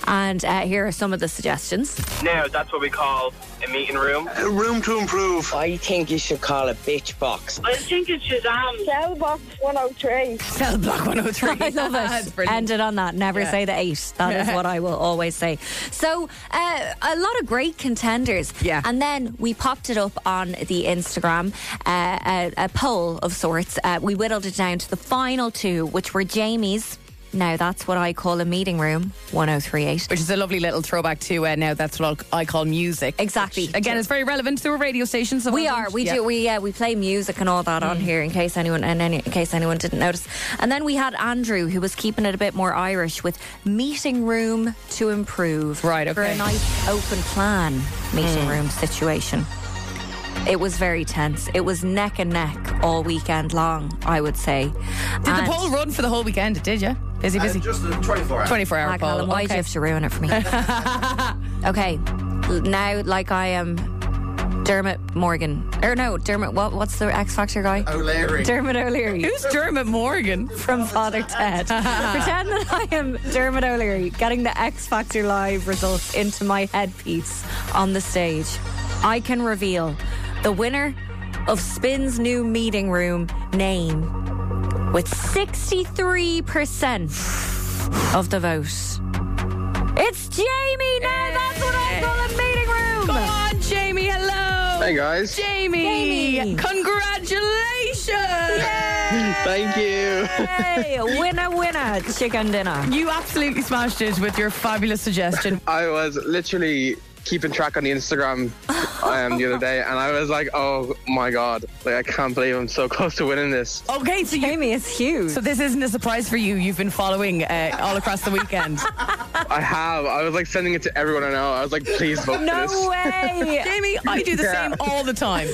Uh, here are some of the suggestions. Now, that's what we call a meeting room. A room to improve. I think you should call it bitch box. I think it's Shazam. Cell Box one oh three. Cell Block one oh three. I love That's it. brilliant. Ended on that. Never Yeah. say the eight. That is Yeah. what I will always say. So, uh, a lot of great contenders. Yeah. And then we popped it up on the Instagram, uh, a, a poll of sorts. Uh, we whittled it down to the final two, which were Jamie's. Now, that's what I call a meeting room, one oh three eight. Which is a lovely little throwback to uh, now that's what I call music. Exactly. Which, again, it's very relevant to a radio station. So We well are. done. We Yeah. do. We yeah. We play music and all that on here in case anyone and any, in case anyone didn't notice. And then we had Andrew, who was keeping it a bit more Irish with meeting room to improve. Right, For a okay. nice open plan meeting room situation. It was very tense. It was neck and neck all weekend long, I would say. Did the poll run for the whole weekend? It did, yeah? Busy, busy. Uh, just a twenty-four hour. twenty-four hour Ah, poll. Callum, why Okay. do you have to ruin it for me? Okay, now like I am Dermot Morgan. Or no, Dermot, what, what's the X Factor guy? O'Leary. Dermot O'Leary. Who's Dermot Morgan? From Father Ted. Pretend that I am Dermot O'Leary getting the X Factor Live results into my headpiece on the stage. I can reveal the winner of Spin's new meeting room name with sixty-three percent of the vote. It's Jamie now. That's what I call a meeting room. Come on, Jamie. Hello. Hey, guys. Jamie. Jamie. Congratulations. Thank you. Hey, winner, winner, chicken dinner. You absolutely smashed it with your fabulous suggestion. I was literally keeping track on the Instagram um, the other day, and I was like, oh my God. Like, I can't believe I'm so close to winning this. Okay, so you, Jamie is huge. so this isn't a surprise for you. You've been following uh, all across the weekend. I have. I was like sending it to everyone I know. I was like, please vote for No this. way. Jamie, I do the Yeah. same all the time.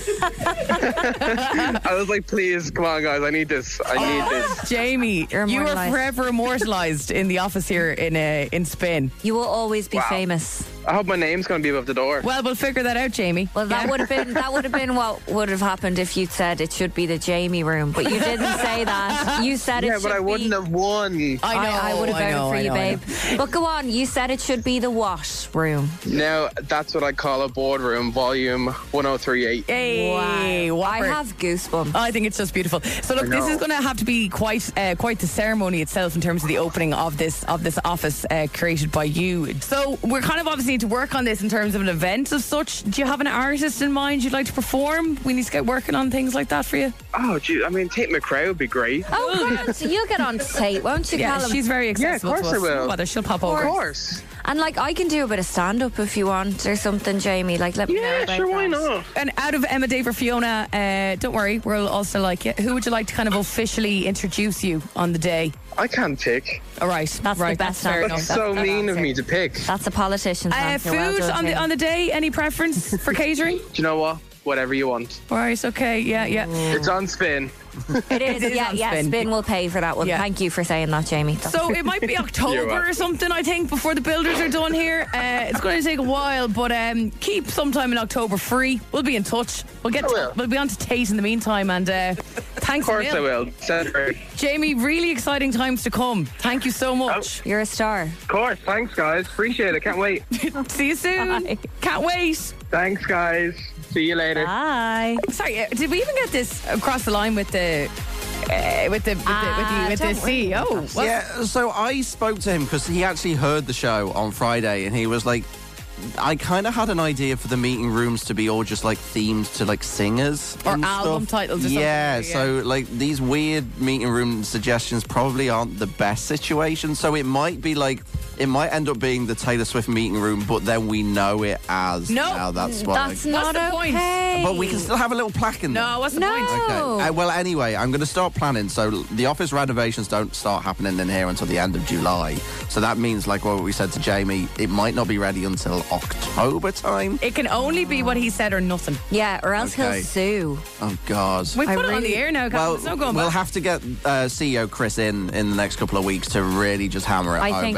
I was like, please, come on, guys. I need this. I need this. Jamie, You're you are immortalised. forever immortalised in the office here in uh, in Spain. You will always be Wow. famous. I hope my name's going to be above the door. Well, we'll figure that out, Jamie. Well, that Yeah. would have been that would have been what would have happened if you'd said it should be the Jamie room, but you didn't say that. You said it yeah, should but I be. wouldn't have won. I know. I, I would have I voted know, for I you, know, I babe. But go on. You said it should be the what room? Now, that's what I call a boardroom, volume one oh three eight. Hey, wow. I whopper. have goosebumps. I think it's just beautiful. So look, I this know. is going to have to be quite uh, quite the ceremony itself in terms of the opening of this of this office uh, created by you. So we're kind of obviously need to work on this in terms of an event of such. Do you have an artist in mind you'd like to perform? We need to get working on things like that for you. Oh, gee, I mean, Tate McRae would be great. Oh, God. So you'll get on Tate, won't you, Yeah, Callum? she's very accessible course to I us. will. Whether she'll pop Of over. course. And like, I can do a bit of stand-up if you want or something, Jamie. Like, let me know Yeah, about sure, why that. not? And out of Emma, Dave, or Fiona, uh, don't worry, we'll also like you. Who would you like to kind of officially introduce you on the day? I can't pick. All right, That's the right, best that's fair answer. enough. That's so good mean of answer. me to pick. That's a politician's Uh, answer. Well food done, on the Jamie. on the day. Any preference for catering? Do you know what? Whatever you want. All right, okay, yeah, yeah. It's on spin. It is, It is yeah, on yeah. Spin. Spin will pay for that one. Yeah. Thank you for saying that, Jamie. That's So it might be October welcome. or something, I think, before the builders are done here. Uh, it's going to take a while, but um, keep sometime in October free. We'll be in touch. We'll get. I will. We'll be on to Tate in the meantime, and uh, thanks. Of course a I mil. will. Celebrate. Jamie, really exciting times to come. Thank you so much. You're a star. Of course. Thanks, guys. Appreciate it. Can't wait. See you soon. Bye. Can't wait. Thanks, guys. See you later. Bye. Sorry, uh, did we even get this across the line with the uh, with the with the with Ah, the, with the don't C E O? worry. What? Yeah, so I spoke to him because he actually heard the show on Friday, and he was like, I kind of had an idea for the meeting rooms to be all just like themed to like singers Or and album stuff. titles or something, yeah, yeah. so like these weird meeting room suggestions probably aren't the best situation. So it might be like it might end up being the Taylor Swift meeting room, but then we know it as No, now. That's why. That's not the point? okay. But we can still have a little plaque in there. No, what's the No. point? Okay. Uh, well, anyway, I'm going to start planning. So the office renovations don't start happening in here until the end of July. So that means, like what we said to Jamie, it might not be ready until October time. It can only be what he said or nothing. Yeah, or else Okay. he'll sue. Oh God. We I put it on really- the air now. Well, Well, it's no going we'll back. have to get uh, C E O Chris in in the next couple of weeks to really just hammer it I home. think- but I think like,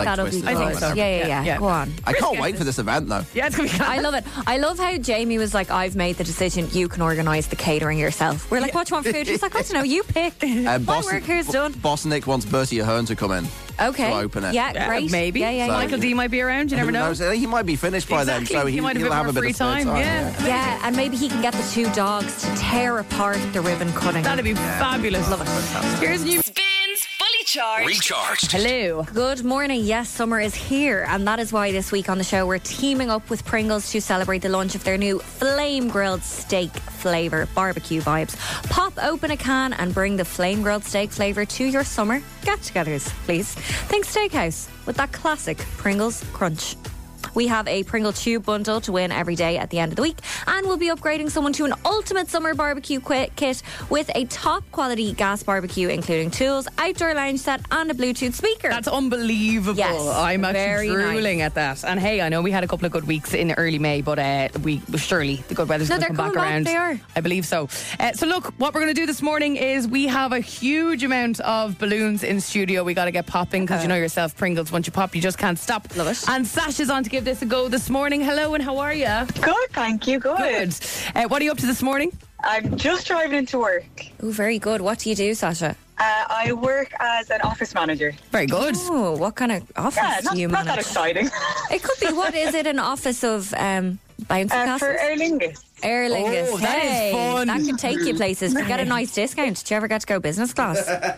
like that'll be twisted. good. or Yeah, whatever. yeah, yeah, Yeah. Go on. I can't wait for this event though. Yeah, it's going to be I love it. I love how Jamie was like, I've made the decision, you can organise the catering yourself. We're like, what do you want for food? She's like, I don't know, you pick. Uh, My Boss, work here's done. Boss Nick wants Bertie Ahern to come in Okay. to open it. Yeah, Yeah, great. maybe. Yeah, yeah, So- yeah. Michael D might be around. You never Who know. knows? He might be finished by then, Exactly. so He he, might have a he'll bit have more a bit free of spare time, time. yeah. Yeah, and maybe he can get the two dogs to tear apart the ribbon cutting. That'd be fabulous. Love it. Here's new. Spins Fully Charged. Recharged. Hello. Good morning. Yes, summer is here, and that is why this week on the show we're teaming up with Pringles to celebrate the launch of their new flame grilled steak flavour barbecue vibes. Pop open a can and bring the flame grilled steak flavour to your summer get-togethers, please. Think Steakhouse with that classic Pringles crunch. We have a Pringle Tube bundle to win every day at the end of the week, and we'll be upgrading someone to an ultimate summer barbecue qu- kit with a top quality gas barbecue, including tools, outdoor lounge set, and a Bluetooth speaker. That's unbelievable. Yes, I'm actually very drooling at that. And hey, I know we had a couple of good weeks in early May, but uh, we surely the good weather's No, going to they're come back coming back, around. they are. I believe so. Uh, so look, what we're going to do this morning is we have a huge amount of balloons in studio. We got to get popping because you know yourself, Pringles. Once you pop, you just can't stop. Love it. And Sasha's on to give this a go this morning. Hello, and how are you? Good, thank you. Good. Good. Uh, what are you up to this morning? I'm just driving into work. Oh, very good. What do you do, Sasha? Uh, I work as an office manager. Very good. Oh, what kind of office Yeah, not, do you not manage? that exciting. It could be. What is it? An office of um, bouncy Uh, castles? for Aer Lingus. Aer Lingus. Oh, that is Hey, fun. That could take you places. You get a nice discount. Did you ever get to go business class?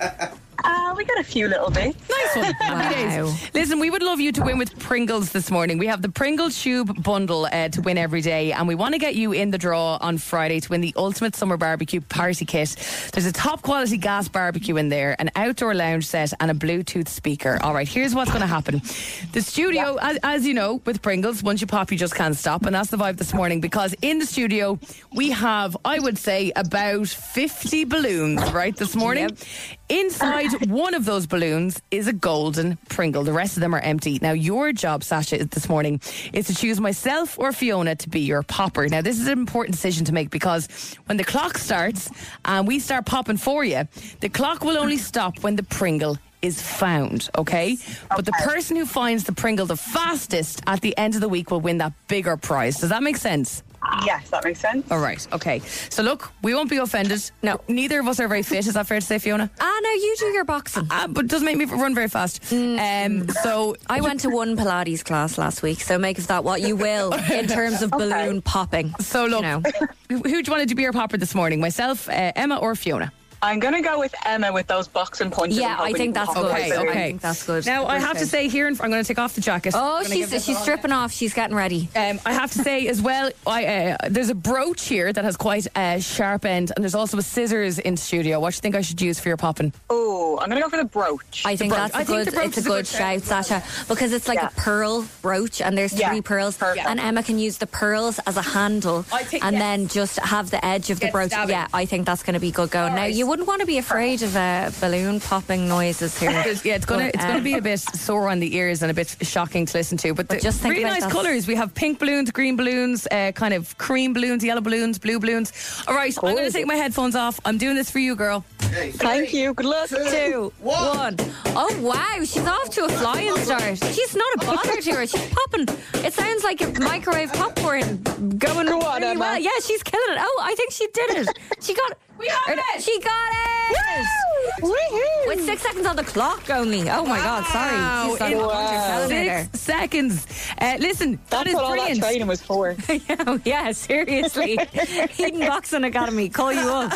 Uh, we got a few little bits. Nice one. Happy Wow. days. Listen, we would love you to win with Pringles this morning. We have the Pringle Tube bundle uh, to win every day, and we want to get you in the draw on Friday to win the ultimate summer barbecue party kit. There's a top quality gas barbecue in there, an outdoor lounge set, and a Bluetooth speaker. All right, here's what's going to happen. The studio, as, as you know, with Pringles, once you pop, you just can't stop, and that's the vibe this morning, because in the studio we have, I would say, about fifty balloons right this morning. Yep. Inside one of those balloons is a golden Pringle. The rest of them are empty. Now, your job, Sasha, is this morning is to choose myself or Fiona to be your popper. Now, this is an important decision to make because when the clock starts and we start popping for you, the clock will only stop when the Pringle is found, okay? But the person who finds the Pringle the fastest at the end of the week will win that bigger prize. Does that make sense? Yes, that makes sense. All right, okay. So look, we won't be offended. No, neither of us are very fit. Is that fair to say, Fiona? Ah, no, you do your boxing. Uh, but it does make me run very fast. Um, so I went to one Pilates class last week, so make of that what you will in terms of balloon popping. So look, You know. who, who do you want to be your popper this morning? Myself, uh, Emma, or Fiona? I'm going to go with Emma with those boxing punches. Yeah, I think that's good. Okay, I okay. think that's good. Now I have to say here, in, I'm going to take off the jacket. Oh, I'm gonna give she's this she's on. stripping off. She's getting ready. Um, I have to say as well, I, uh, there's a brooch here that has quite a sharp end, and there's also a scissors in studio. What do you think I should use for your popping? Oh, I'm going to go for the brooch. I think brooch. that's a I think good. the brooch It's a is a good good shout, Sasha, because it's like Yeah. a pearl brooch, and there's Yeah, three pearls, perfect. and Emma can use the pearls as a handle, I think- and yes. then just have the edge of the Get brooch. stabbing. Yeah, I think that's going to be good going. Now, right. you wouldn't want to be afraid of uh, balloon popping noises here. It's- yeah, it's gonna But, it's gonna um, be a bit sore on the ears and a bit shocking to listen to. But, But the, just think really about nice that. colours. We have pink balloons, green balloons, uh, kind of cream balloons, yellow balloons, blue balloons. All right, I'm going to take my headphones off. I'm doing this for you, girl. Thank you. Good luck. Two, one. Oh wow, she's off to a flying start. She's not a bother to her. She's popping. It sounds like a microwave popcorn going Go on, really Emma. well. Yeah, she's killing it. Oh, I think she did it. She got it. We got Or- it. She got it. Woohoo! With six seconds on the clock only. Oh my God, sorry. Wow, She's got in a hundred there. Six seconds. Uh, listen, that That's is what all that brilliant. training was for. Yeah, yeah, seriously. Eden Boxing Academy, call you up.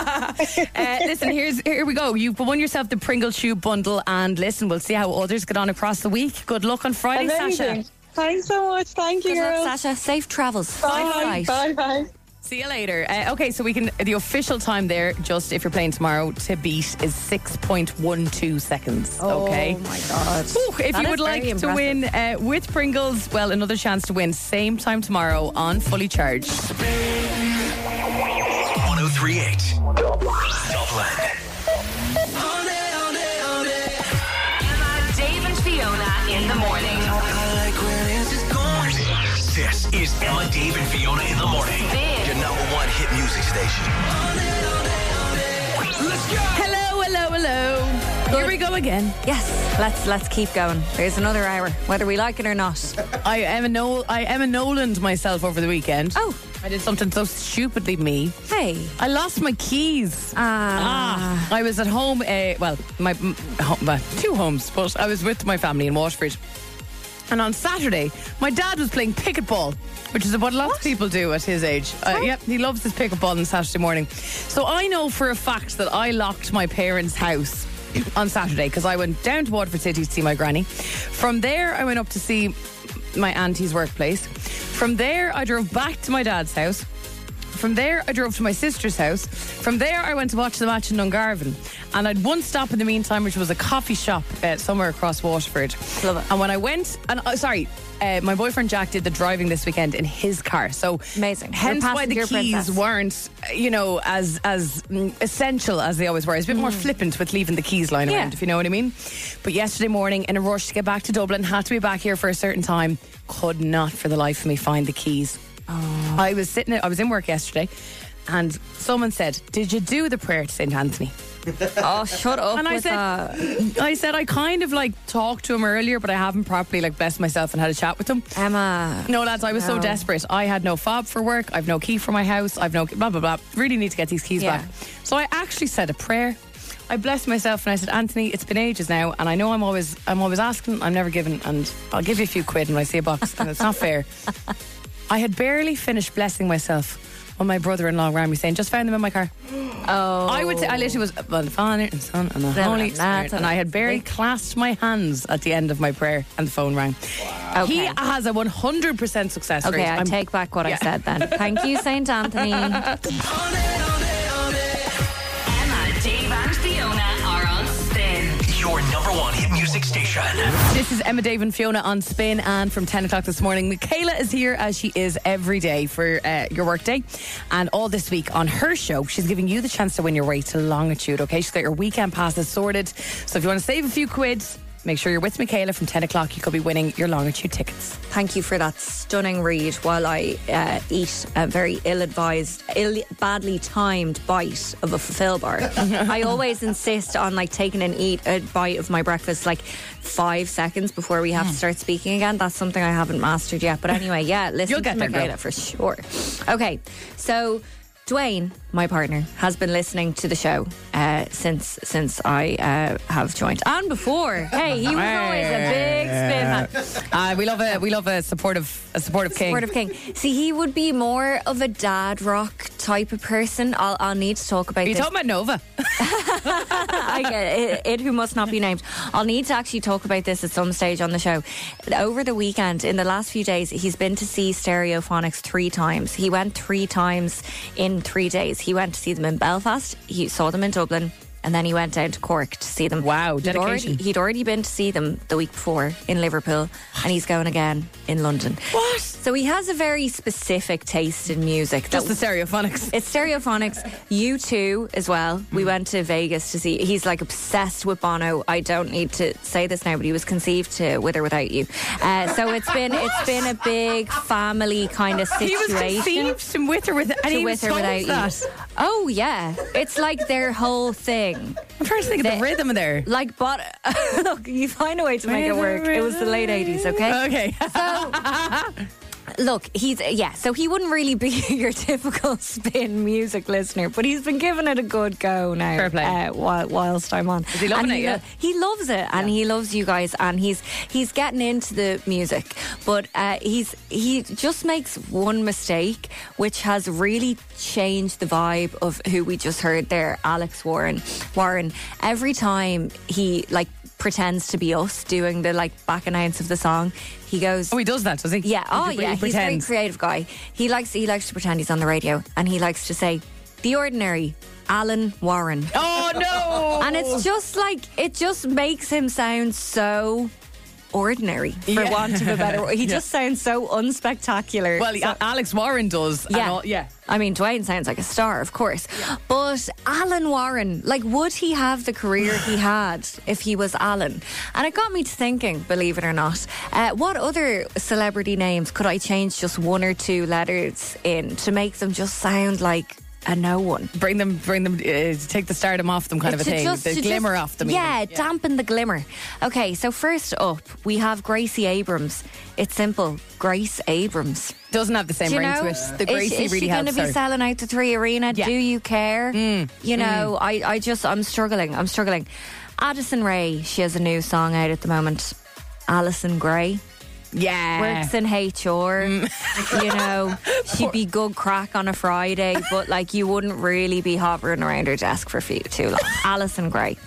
Uh, listen, here's here we go. You've won yourself the Pringle Tube bundle, and listen, we'll see how others get on across the week. Good luck on Friday, Amazing. Sasha. Thanks so much. Thank you, Good luck, girls. Sasha. Safe travels. Bye. Flight. Bye. Bye. See you later. Uh, okay, so we can the official time there, just if you're playing tomorrow, to beat is six point one two seconds. Okay. Oh my God. Whew, if That you is would like very to impressive. win uh, with Pringles, well, another chance to win same time tomorrow on Fully Charged. one oh three point eight Dublin. Emma, Dave, and Fiona in the morning. This is Emma, Dave, and Fiona in the morning. Spin. Your number one hit music station. Let's go. Hello, hello, hello. Here we go again. Yes, let's let's keep going. There's another hour, whether we like it or not. I Emma Nol- I Emma Nolan'd myself over the weekend. Oh. I did something so stupidly me. Hey. I lost my keys. Ah. Ah. I was at home, uh, well, my m- home, well, two homes, but I was with my family in Waterford. And on Saturday, my dad was playing picket ball, which is what lots of people do at his age. Uh, yep, he loves his picket ball on Saturday morning. So I know for a fact that I locked my parents' house on Saturday because I went down to Waterford City to see my granny. From there, I went up to see my auntie's workplace. From there, I drove back to my dad's house. From there, I drove to my sister's house. From there, I went to watch the match in Dungarvan. And I'd one stop in the meantime, which was a coffee shop uh, somewhere across Waterford. Love it. And when I went, and uh, sorry, uh, my boyfriend Jack did the driving this weekend in his car. So amazing. Hence You're why the keys passenger princess. weren't, uh, you know, as as mm, essential as they always were. It's a bit more flippant with leaving the keys lying Yeah. around, if you know what I mean. But yesterday morning, in a rush to get back to Dublin, had to be back here for a certain time. Could not, for the life of me, find the keys. Oh. I was sitting. I was in work yesterday, and someone said, "Did you do the prayer to Saint Anthony?" Oh, shut up. And I with said, that. I said, I kind of like talked to him earlier, but I haven't properly like blessed myself and had a chat with him. Emma. No, lads, I was so No. desperate. I had no fob for work. I've no key for my house. I've no blah blah blah. Really need to get these keys Yeah. back. So I actually said a prayer. I blessed myself and I said, Anthony, it's been ages now, and I know I'm always I'm always asking, I'm never giving, and I'll give you a few quid when I see a box, and it's not fair. I had barely finished blessing myself when my brother-in-law rang me saying, just found them in my car. Oh. I would say, I literally was, well, the Father and Son and the Blah, Holy blah, blah, Spirit, and I had barely clasped my hands at the end of my prayer, and the phone rang. Okay. He has a one hundred percent success Okay, rate. I I'm- take back what Yeah. I said then. Thank you, Saint Anthony. Emma, Dave, and Fiona are on Spin. Your number one hit music station. This is Emma, Dave and Fiona on Spin, and from ten o'clock this morning, Michaela is here as she is every day for uh, your workday. And all this week on her show, she's giving you the chance to win your way to Longitude, okay? She's got your weekend passes sorted. So if you want to save a few quid, make sure you're with Michaela from ten o'clock. You could be winning your Longitude tickets. Thank you for that stunning read while I uh, eat a very ill-advised, ill, badly timed bite of a Fulfill bar. I always insist on like taking and eat a bite of my breakfast like five seconds before we have to start speaking again. That's something I haven't mastered yet. But anyway, yeah, listen You'll to get there, Michaela girl. for sure. Okay, so Dwayne, my partner, has been listening to the show uh, since since I uh, have joined, and before. Hey, he was always a big spin fan. Uh, we love a we love a supportive a supportive king. Supportive king. See, he would be more of a dad rock type of person. I'll, I'll need to talk about Are you this. talking about Nova? I get it, it who must not be named. I'll need to actually talk about this at some stage on the show. Over the weekend, in the last few days, he's been to see Stereophonics three times. He went three times in three days. He went to see them in Belfast, he saw them in Dublin, and then he went down to Cork to see them. Wow, He'd already, dedication. he'd already been to see them the week before in Liverpool, and he's going again in London. What? So he has a very specific taste in music. Just the that- Stereophonics. It's Stereophonics. You too, as well. We went to Vegas to see. He's like obsessed with Bono. I don't need to say this now, but he was conceived to With or Without You. Uh, so it's been it's been a big family kind of He was situation. conceived and with or without, and To he With or sold Without that. You. Oh yeah, it's like their whole thing. I'm trying to think of the They- rhythm there. Like, but look, you find a way to make it work. It was the late eighties, okay? Okay. So, look, he's, yeah, so he wouldn't really be your typical spin music listener, but he's been giving it a good go now. Fair play. Uh, while, whilst I'm on. Is he loving And it, he, yeah? He loves it, and he loves you guys, and he's he's getting into the music, but uh, he's he just makes one mistake, which has really changed the vibe of who we just heard there, Alex Warren. Warren, every time he, like, pretends to be us doing the like back announce of the song, he goes, Oh, he does that, does he? yeah, oh He yeah, he's a very pretends. creative guy. He likes he likes to pretend he's on the radio, and he likes to say, "The Ordinary, Alan Warren," Oh no! and it's just like it just makes him sound so ordinary, for Yeah. want of a better word. He Yeah. just sounds so unspectacular. Well, So- Alex Warren does. and yeah. all- yeah. I mean, Dwayne sounds like a star, of course. But Alan Warren, like, would he have the career he had if he was Alan? And it got me to thinking, believe it or not, uh, what other celebrity names could I change just one or two letters in to make them just sound like a no one. Bring them, bring them, uh, take the stardom off them, kind of a To thing. just- the to glimmer just- off them. Yeah, even. dampen the glimmer. Okay, so first up, we have Gracie Abrams. It's simple. Grace Abrams. Doesn't have the same Do you ring know, to it. The Gracie is, is really she going to helps be her. selling out the Three Arena? Yeah. Do you care? Mm. You know, I, I just, I'm struggling. I'm struggling. Addison Rae, she has a new song out at the moment. Alison Gray. Yeah. Works in H R. Mm. You know, she'd be good crack on a Friday, but like you wouldn't really be hovering around her desk for fe- too long. Alison Gray.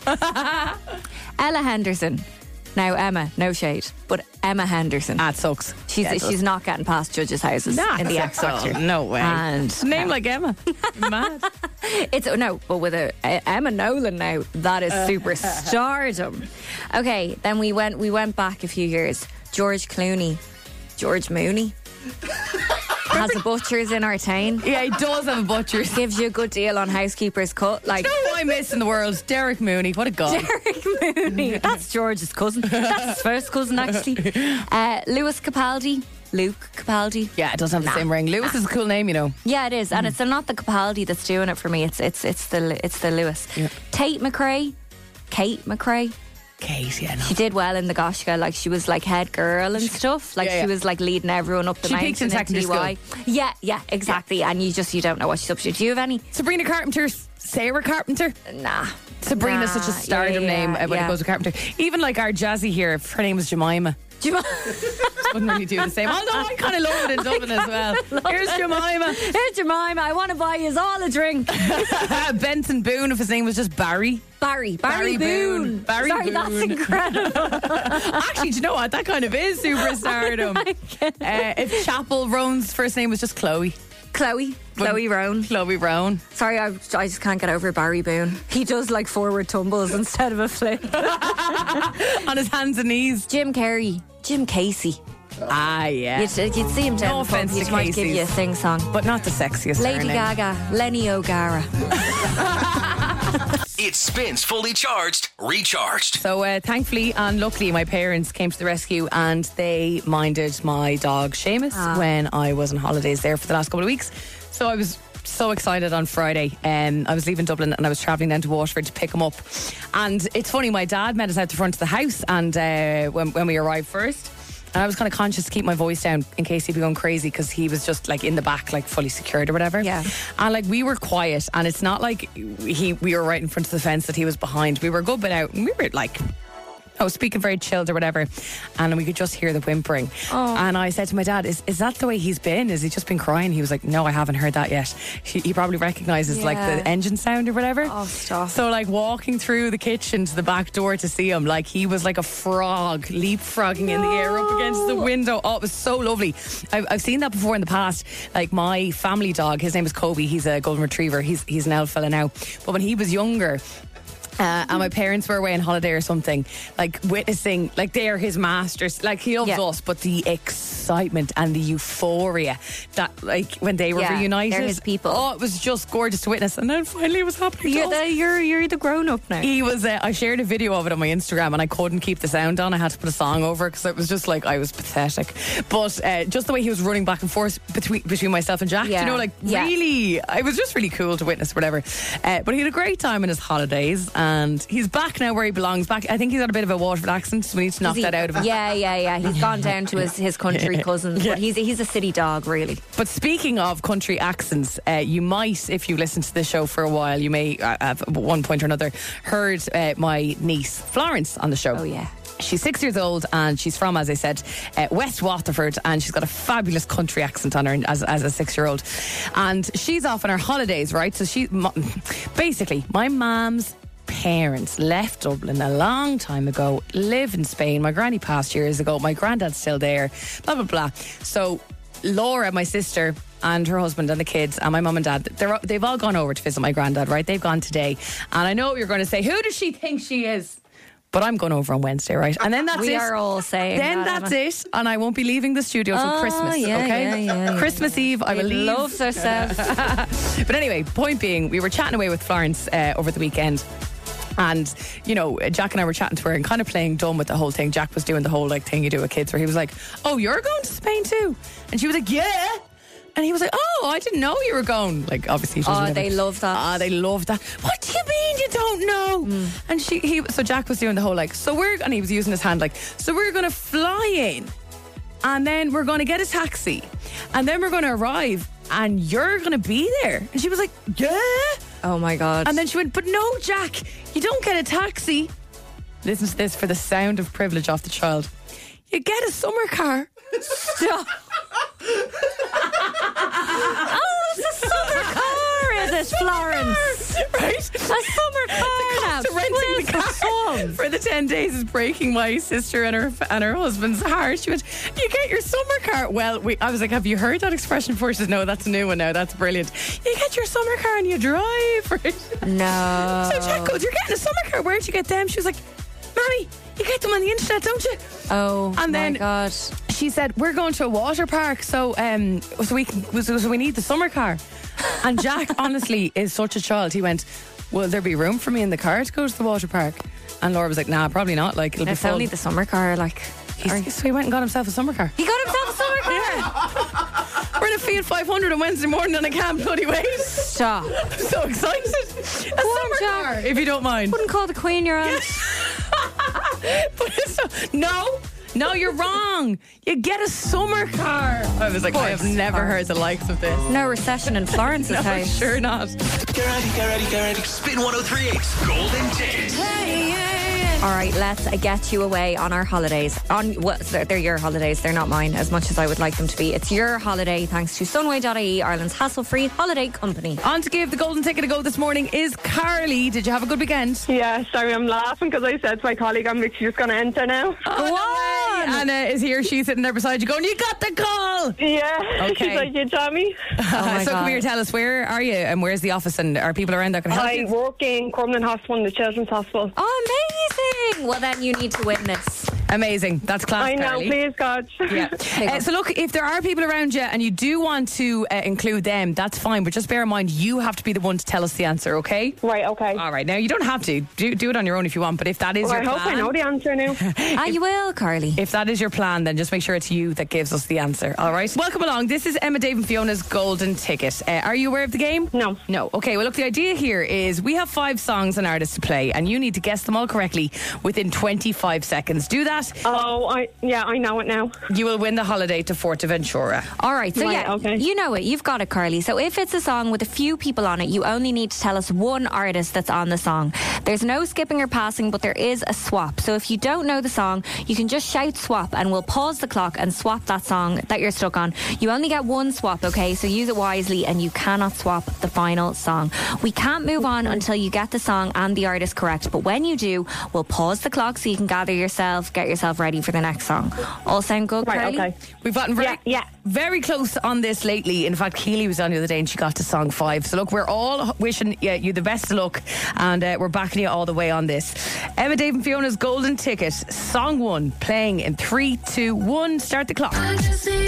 Ella Henderson. Now, Emma, no shade, but Emma Henderson. That sucks. She's Yeah, it does. she's not getting past judges' houses Nah, in the X that's Factor. all. No way. And Name no. like Emma. Mad. It's no, but with a, a Emma Nolan now, that is superstardom. Okay, then we went we went back a few years. George Clooney, George Mooney has a butcher's in our town. Yeah, he does have a butcher's. Gives you a good deal on housekeeper's cut. Like You know what I miss in the world? Derek Mooney. What a guy. Derek Mooney. That's George's cousin. That's his first cousin, actually. Uh, Lewis Capaldi. Luke Capaldi. Yeah, it doesn't have Nah. the same ring. Lewis is a cool name, you know. Yeah, it is, and it's not the Capaldi that's doing it for me. It's it's it's the it's the Lewis. Yeah. Tate McRae, Kate McRae. Kate, yeah, no. She did well in the Goshka, like she was like head girl and stuff. Like Yeah, yeah. she was like leading everyone up the She mountain peaked in secondary T Y. Yeah, yeah, exactly. And you just you don't know what she's up to. Do you have any? Sabrina Carpenter, Sarah Carpenter. Nah. Sabrina's Nah, such a stardom yeah, name yeah, uh, when yeah. it goes to Carpenter. Even like our Jazzy here, if her name was Jemima. Do you Wouldn't really do the same. Although I kind of love it in Dublin as well. Here's Jemima. Here's Jemima. I want to buy you all a drink. Benson Boone, if his name was just Barry. Barry. Barry, Barry Boone. Boone. Barry Sorry, that's Boone. incredible. Actually, do you know what? That kind of is superstardom. uh, if Chapel Roan's first name was just Chloe. Chloe. Chloe Roan. Chloe Roan. Sorry, I, I just can't get over Barry Boone. He does like forward tumbles instead of a flip. On his hands and knees. Jim Carrey. Jim Casey. Ah, yeah. You'd, you'd see him down No the pub, offence he to might give you a Casey's. sing song. But not the sexiest Lady surname. Gaga. Lenny O'Gara. It spins fully charged, recharged. So uh, thankfully and luckily my parents came to the rescue and they minded my dog Seamus Ah. when I was on holidays there for the last couple of weeks. So I was so excited on Friday. Um, I was leaving Dublin and I was travelling down to Waterford to pick him up. And it's funny, my dad met us out the front of the house and uh, when, when we arrived first. And I was kind of conscious to keep my voice down in case he'd be going crazy because he was just like in the back, like fully secured or whatever. Yeah. And like we were quiet, and it's not like he we were right in front of the fence that he was behind. We were a good bit out, and we were like, I was speaking very chilled or whatever, and we could just hear the whimpering. Oh. And I said to my dad, "Is is that the way he's been? Has he just been crying?" He was like, "No, I haven't heard that yet." He, he probably recognises like Yeah. the engine sound or whatever. Oh, stop. So like walking through the kitchen to the back door to see him, like he was like a frog leapfrogging in the air up against the window. Oh, it was so lovely. I've, I've seen that before in the past. Like my family dog, his name is Kobe. He's a golden retriever. He's he's an old fella now. But when he was younger. Uh, and my parents were away on holiday or something, like witnessing, like they're his masters. Like he loves Yeah. us, but the excitement and the euphoria that, like, when they were Yeah, reunited, they're his people. Oh, it was just gorgeous to witness. And then finally, it was happening. to You're us. the, you're, you're the grown up now. He was. Uh, I shared a video of it on my Instagram, and I couldn't keep the sound on. I had to put a song over it because it was just like I was pathetic. But uh, just the way he was running back and forth between between myself and Jack, Yeah. you know, like Yeah. really, it was just really cool to witness. Whatever. Uh, but he had a great time in his holidays, and he's back now where he belongs. Back. I think he's got a bit of a Waterford accent, so we need to knock Is he- that out of him. Yeah, yeah, yeah. He's gone down to his, his country cousins, but he's a, he's a city dog, really. But speaking of country accents, uh, you might, if you listen to this show for a while, you may, uh, at one point or another, heard uh, my niece Florence on the show. Oh, yeah. She's six years old and she's from, as I said, uh, West Waterford, and she's got a fabulous country accent on her as, as a six-year-old. And she's off on her holidays, right? So she, mo- basically, my mum's parents left Dublin a long time ago, live in Spain. My granny passed years ago. My granddad's still there, blah, blah, blah. So Laura, my sister, and her husband and the kids and my mum and dad, they're, they've all gone over to visit my granddad, right? They've gone today. And I know what you're going to say, who does she think she is? But I'm going over on Wednesday, right? And then that's We it. are all saying Then that, that's Emma. it. And I won't be leaving the studio till Oh, Christmas, yeah, okay? yeah, yeah, yeah. Christmas Eve, I will He leave. loves herself. But anyway, point being, we were chatting away with Florence uh, over the weekend. And, you know, Jack and I were chatting to her and kind of playing dumb with the whole thing. Jack was doing the whole like thing you do with kids where he was like, "Oh, you're going to Spain too?" And she was like, "Yeah." And he was like, oh, I didn't know you were going. Like, obviously, she Oh, doesn't they know. love that. Ah, they love that. What do you mean you don't know? Mm. And she, he, so Jack was doing the whole like, so we're, and he was using his hand like, so we're going to fly in, and then we're going to get a taxi, and then we're going to arrive, and you're going to be there. And she was like, yeah. Oh my God. And then she went, but no, Jack, you don't get a taxi. Listen to this for the sound of privilege off the child. You get a summer car. Stop. Oh, it's a summer car, is it, Florence? Right? A summer car now. To renting Where's the car sun? for the ten days is breaking my sister and her and her husband's heart. She went, you get your summer car. Well, we, I was like, have you heard that expression before? She says, no, that's a new one now. That's brilliant. You get your summer car and you drive. Right? No. So Jack goes, you're getting a summer car. Where'd you get them? She was like, Mommy, you get them on the internet, don't you? Oh, and then my God. She said, we're going to a water park, so um, so we can, so, so we need the summer car. And Jack, honestly, is such a child. He went, will there be room for me in the car to go to the water park? And Laura was like, nah, probably not. Like, it'll It's be full. only the summer car, like. He's, so he went and got himself a summer car. He got himself a summer car. We're in a Fiat five hundred on Wednesday morning and I can't bloody wait. Stop. I'm so excited. A summer Jack. car, if you don't mind. Wouldn't call the Queen your aunt. But it's, no, no, you're wrong. You get a summer car. I was like, I have never heard the likes of this. No recession in Florence's No, house. sure not. Get ready, get ready, get ready. Spin one oh three point eight's Golden Ticket. All right, let's uh, get you away on our holidays. On what? They're, they're your holidays. They're not mine, as much as I would like them to be. It's your holiday, thanks to Sunway dot I E, Ireland's hassle-free holiday company. On to give the golden ticket a go this morning is Carly. Did you have a good weekend? Yeah, sorry, I'm laughing because I said to my colleague I'm literally just going to enter now. Oh, Go no on. way. Anna is here. She's sitting there beside you going, you got the call. Yeah. Okay. She's like, you Tommy. Oh my so God. come here, tell us, where are you and where's the office and are people around that can help I you? work in Crumlin Hospital, the Children's Hospital. Oh, amazing. Well, then you need to win this. Amazing. That's class, I know, Carly. please, God. Yeah. Uh, so look, if there are people around you and you do want to uh, include them, that's fine. But just bear in mind, you have to be the one to tell us the answer, okay? Right, okay. All right. Now, you don't have to. Do, do it on your own if you want. But if that is Well, your I hope plan... I know the answer now. Ah, you will, Carly. If that is your plan, then just make sure it's you that gives us the answer. All right. Welcome along. This is Emma, Dave and Fiona's Golden Ticket. Uh, are you aware of the game? No. No. Okay. Well, look, the idea here is we have five songs and artists to play, and you need to guess them all correctly within twenty-five seconds. Do that. Oh, I yeah, I know it now. You will win the holiday to Fuerteventura. All right, so Right, yeah, okay. you know it. You've got it, Carly. So if it's a song with a few people on it, you only need to tell us one artist that's on the song. There's no skipping or passing, but there is a swap. So if you don't know the song, you can just shout swap and we'll pause the clock and swap that song that you're stuck on. You only get one swap, okay? So use it wisely and you cannot swap the final song. We can't move on until you get the song and the artist correct, but when you do, we'll pause the clock so you can gather yourself, get yourself ready for the next song. All sound good, Right, Carly? okay. We've gotten very, Yeah, yeah. very close on this lately. In fact, Keely was on the other day and she got to song five. So look, we're all wishing yeah, you the best of luck and uh, we're backing you all the way on this. Emma, Dave and Fiona's Golden Ticket, song one, playing in three, two, one. Start the clock. Uh,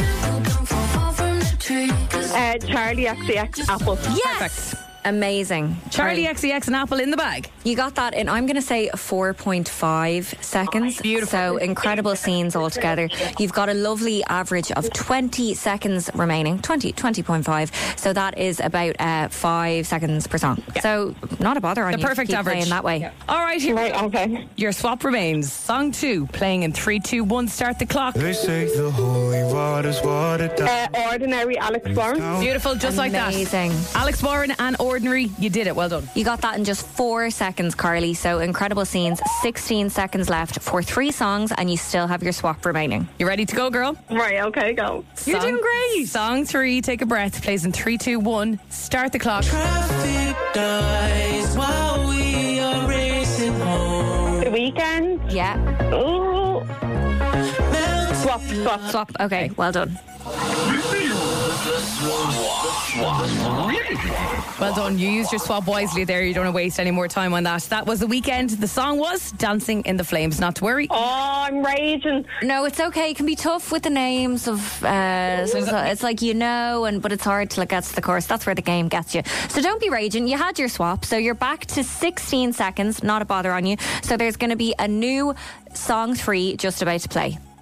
Charlie X C X Apple. Yes! Perfect. Amazing. Charlie X C X and Apple in the bag. You got that in, I'm going to say, four point five seconds. Beautiful. So incredible scenes altogether. You've got a lovely average of twenty seconds remaining. twenty, twenty point five. So that is about uh, five seconds per song. Yeah. So not a bother on The you. to perfect keep average. playing that way. Yeah. All right, here we Right, go. okay. Your swap remains. Song two, playing in three, two, one. Start the clock. They say the holy waters watered down. Uh, ordinary Alex Warren. Beautiful, just like that. Amazing. Alex Warren and Ordinary, you did it. Well done. You got that in just four seconds, Carly. So incredible scenes. sixteen seconds left for three songs, and you still have your swap remaining. You ready to go, girl? Right, okay, go. You're doing great. Song three, take a breath, plays in three, two, one. Start the clock. Traffic dies while we are racing home. The Weekend. Yeah. Ooh. Swap, swap. Swap. Okay, well done. Well done. You used your swap wisely there. You don't want to waste any more time on that. That was The Weekend. The song was Dancing in the Flames. Not to worry. Oh, I'm raging. No, it's okay. It can be tough with the names of. Uh, so- so it's like you know, and but it's hard to like, get to the course. That's where the game gets you. So don't be raging. You had your swap, so you're back to sixteen seconds. Not a bother on you. So there's going to be a new song three just about to play.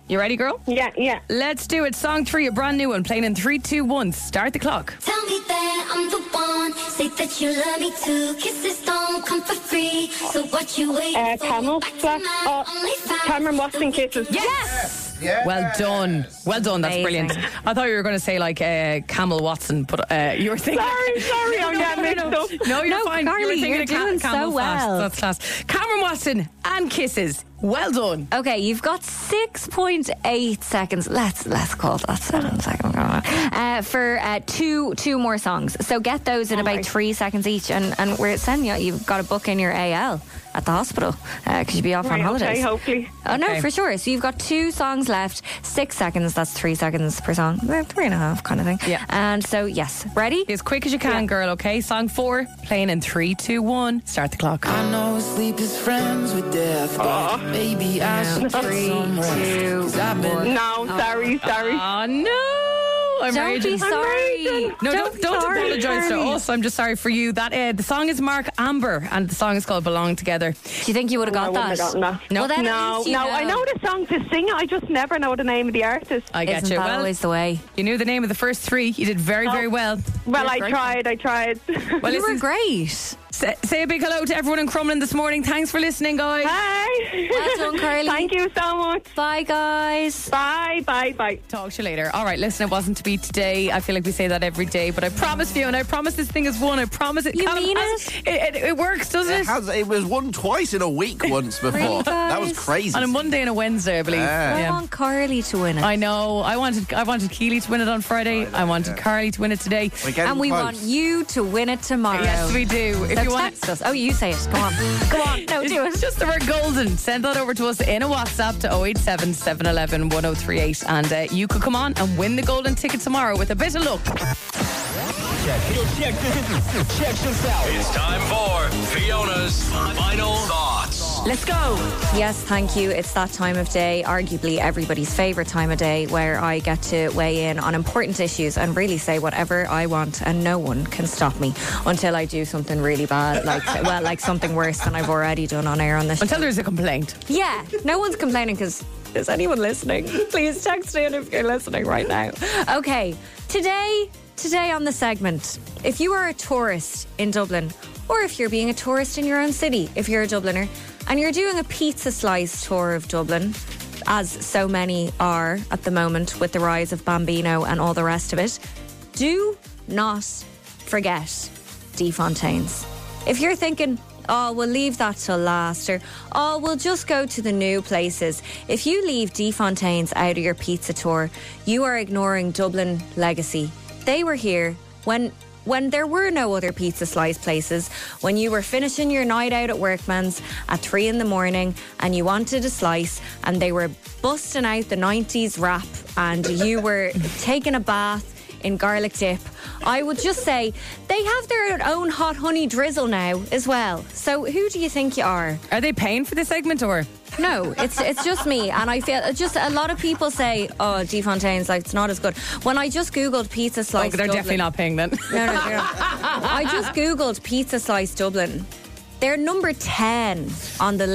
You ready, girl? Yeah, yeah. Let's do it. Song three, a brand new one, playing in three, two, one. Start the clock. Tell me that I'm the one. Say that you love me too. Kisses don't come for free. So what you wait Uh, for? Camel. Back to Slash, my uh, OnlyFans. Cameron Watson Kisses. Yes! Well done. Well done. That's Amazing. brilliant. I thought you were going to say like uh, Camel Watson, but uh, you were thinking. Sorry, sorry, I'm No, getting no, mixed no. up. No, you're No, fine. Carly, you were thinking you're of Ca- doing so Camel Fast. well. That's class. Cameron Watson and Kisses. Well done. Okay, you've got six point eight seconds. Let's let's call that seven seconds uh, for uh, two two more songs. So get those in All about right. three seconds each, and and we're sending you. You've got to book in your A L at the hospital because you'll be off on Right, holidays. okay, hopefully. Oh no, Okay. for sure. So you've got two songs left. Six seconds. That's three seconds per song. Well, Three and a half kind of thing. Yeah. And so yes, ready? Be as quick as you can, girl, okay? Song four, playing in three, two, one. Start the clock. I know sleep is friends with death, but maybe I should get Three, some rest. two, 'Cause I've been No, sorry, sorry. Oh, no. I'm Don't raging. be sorry. No, Don't don't, be don't sorry, apologise to Carly. us. I'm just sorry for you. That uh, the song is Mark Amber, and the song is called "Belong Together." Do you think you would have I got wouldn't that? have gotten that. No, well, then at no, least you no. I know the song to sing it. I just never know the name of the artist. I get Isn't you. that Well, always the way? you knew the name of the first three. You did very, very well. Well, You're I great. tried. I tried. Well, You were listen, great. say, say a big hello to everyone in Crumlin this morning. Thanks for listening, guys. Hi. Well done, Carly. Thank you so much. Bye, guys. Bye, bye, bye. Talk to you later. All right, listen, it wasn't to be today. I feel like we say that every day, but I promise you, and I promise this thing is won. I promise it. You Callum mean has- it? It, it works, doesn't It, it? has, it was won twice in a week once before. Really, That was guys? crazy. On a Monday and a Wednesday, I believe. Yeah. I want Carly to win it. I know. I wanted I wanted Keely to win it on Friday. I, wanted Carly to win it today. We're getting and we close. want you to win it tomorrow. Yes, we do. If So you want text us. Oh, you say it. Go on. Go on. No, do It's it. just the word golden. Send that over to us in a WhatsApp to oh eight seven, seven one one, one oh three eight, and uh, you could come on and win the golden ticket tomorrow with a bit of luck. Check, check, check this out. It's time for Fiona's final thoughts. Let's go. Yes, thank you. It's that time of day, arguably everybody's favourite time of day, where I get to weigh in on important issues and really say whatever I want, and no one can stop me until I do something really bad, like well, like something worse than I've already done on air on this. Until there's a complaint. Yeah, no one's complaining because is anyone listening? Please text in if you're listening right now. Okay, today, today on the segment, if you are a tourist in Dublin, or if you're being a tourist in your own city, if you're a Dubliner, and you're doing a pizza slice tour of Dublin, as so many are at the moment with the rise of Bambino and all the rest of it, do not forget D. Fontaine's. If you're thinking, oh, we'll leave that till last, or oh, we'll just go to the new places. If you leave D. Fontaine's out of your pizza tour, you are ignoring Dublin legacy. They were here when when there were no other pizza slice places, when you were finishing your night out at Workman's at three in the morning and you wanted a slice and they were busting out the nineties rap and you were taking a bath in garlic dip, I would just say they have their own hot honey drizzle now as well. So who do you think you are? Are they paying for this segment or? No, it's it's just me, and I feel just a lot of people say, "Oh, D. Fontaine's, like it's not as good." When I just googled pizza slice, Oh, they're Dublin, definitely not paying then. No, no, they're not. I just googled pizza slice Dublin. They're number ten on the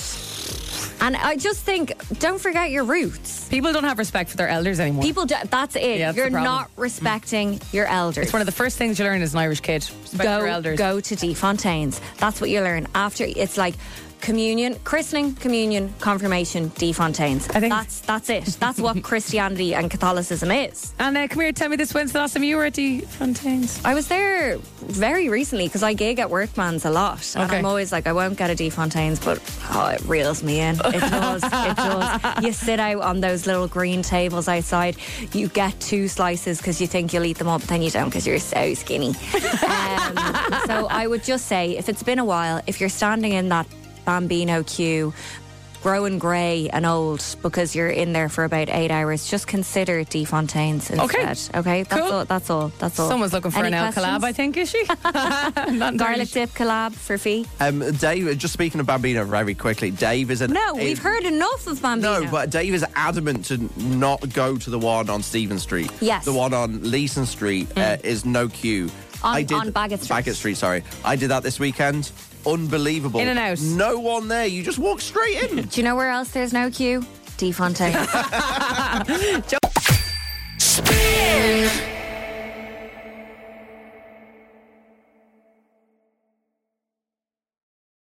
list, and I just think, don't forget your roots. People don't have respect for their elders anymore. People, do, that's it. Yeah, that's You're the problem. not respecting your elders. It's one of the first things you learn as an Irish kid. Respect go, your elders. Go to D. Fontaine's. That's what you learn after. It's like communion, christening, communion, confirmation, D. Fontaine's. I think- that's that's it. That's what Christianity and Catholicism is. And uh, come here, tell me this. When's the last time you were at D. Fontaine's? I was there very recently because I gig at Workman's a lot, and Okay. I'm always like, I won't get a D. Fontaine's, but oh, it reels me in. It does. It does. You sit out on those little green tables outside. You get two slices because you think you'll eat them up, but then you don't because you're so skinny. Um, so I would just say, if it's been a while, if you're standing in that Bambino queue, growing grey and old because you're in there for about eight hours, just consider D. Fontaine's instead. Okay, that's Cool. all. That's all. That's all. Someone's looking for Any an L questions? collab, I think, is she? Not entirely Garlic sure. dip collab for fee. Um, Dave, just speaking of Bambino very quickly, Dave is an. No, we've heard enough of Bambino. No, but Dave is adamant to not go to the one on Stephen Street. Yes. The one on Leeson Street uh, is no queue. On- I did, on Bagot Street. Bagot Street, sorry. I did that this weekend. Unbelievable. In and out. No one there. You just walk straight in. Do you know where else there's no queue? T. Fontaine.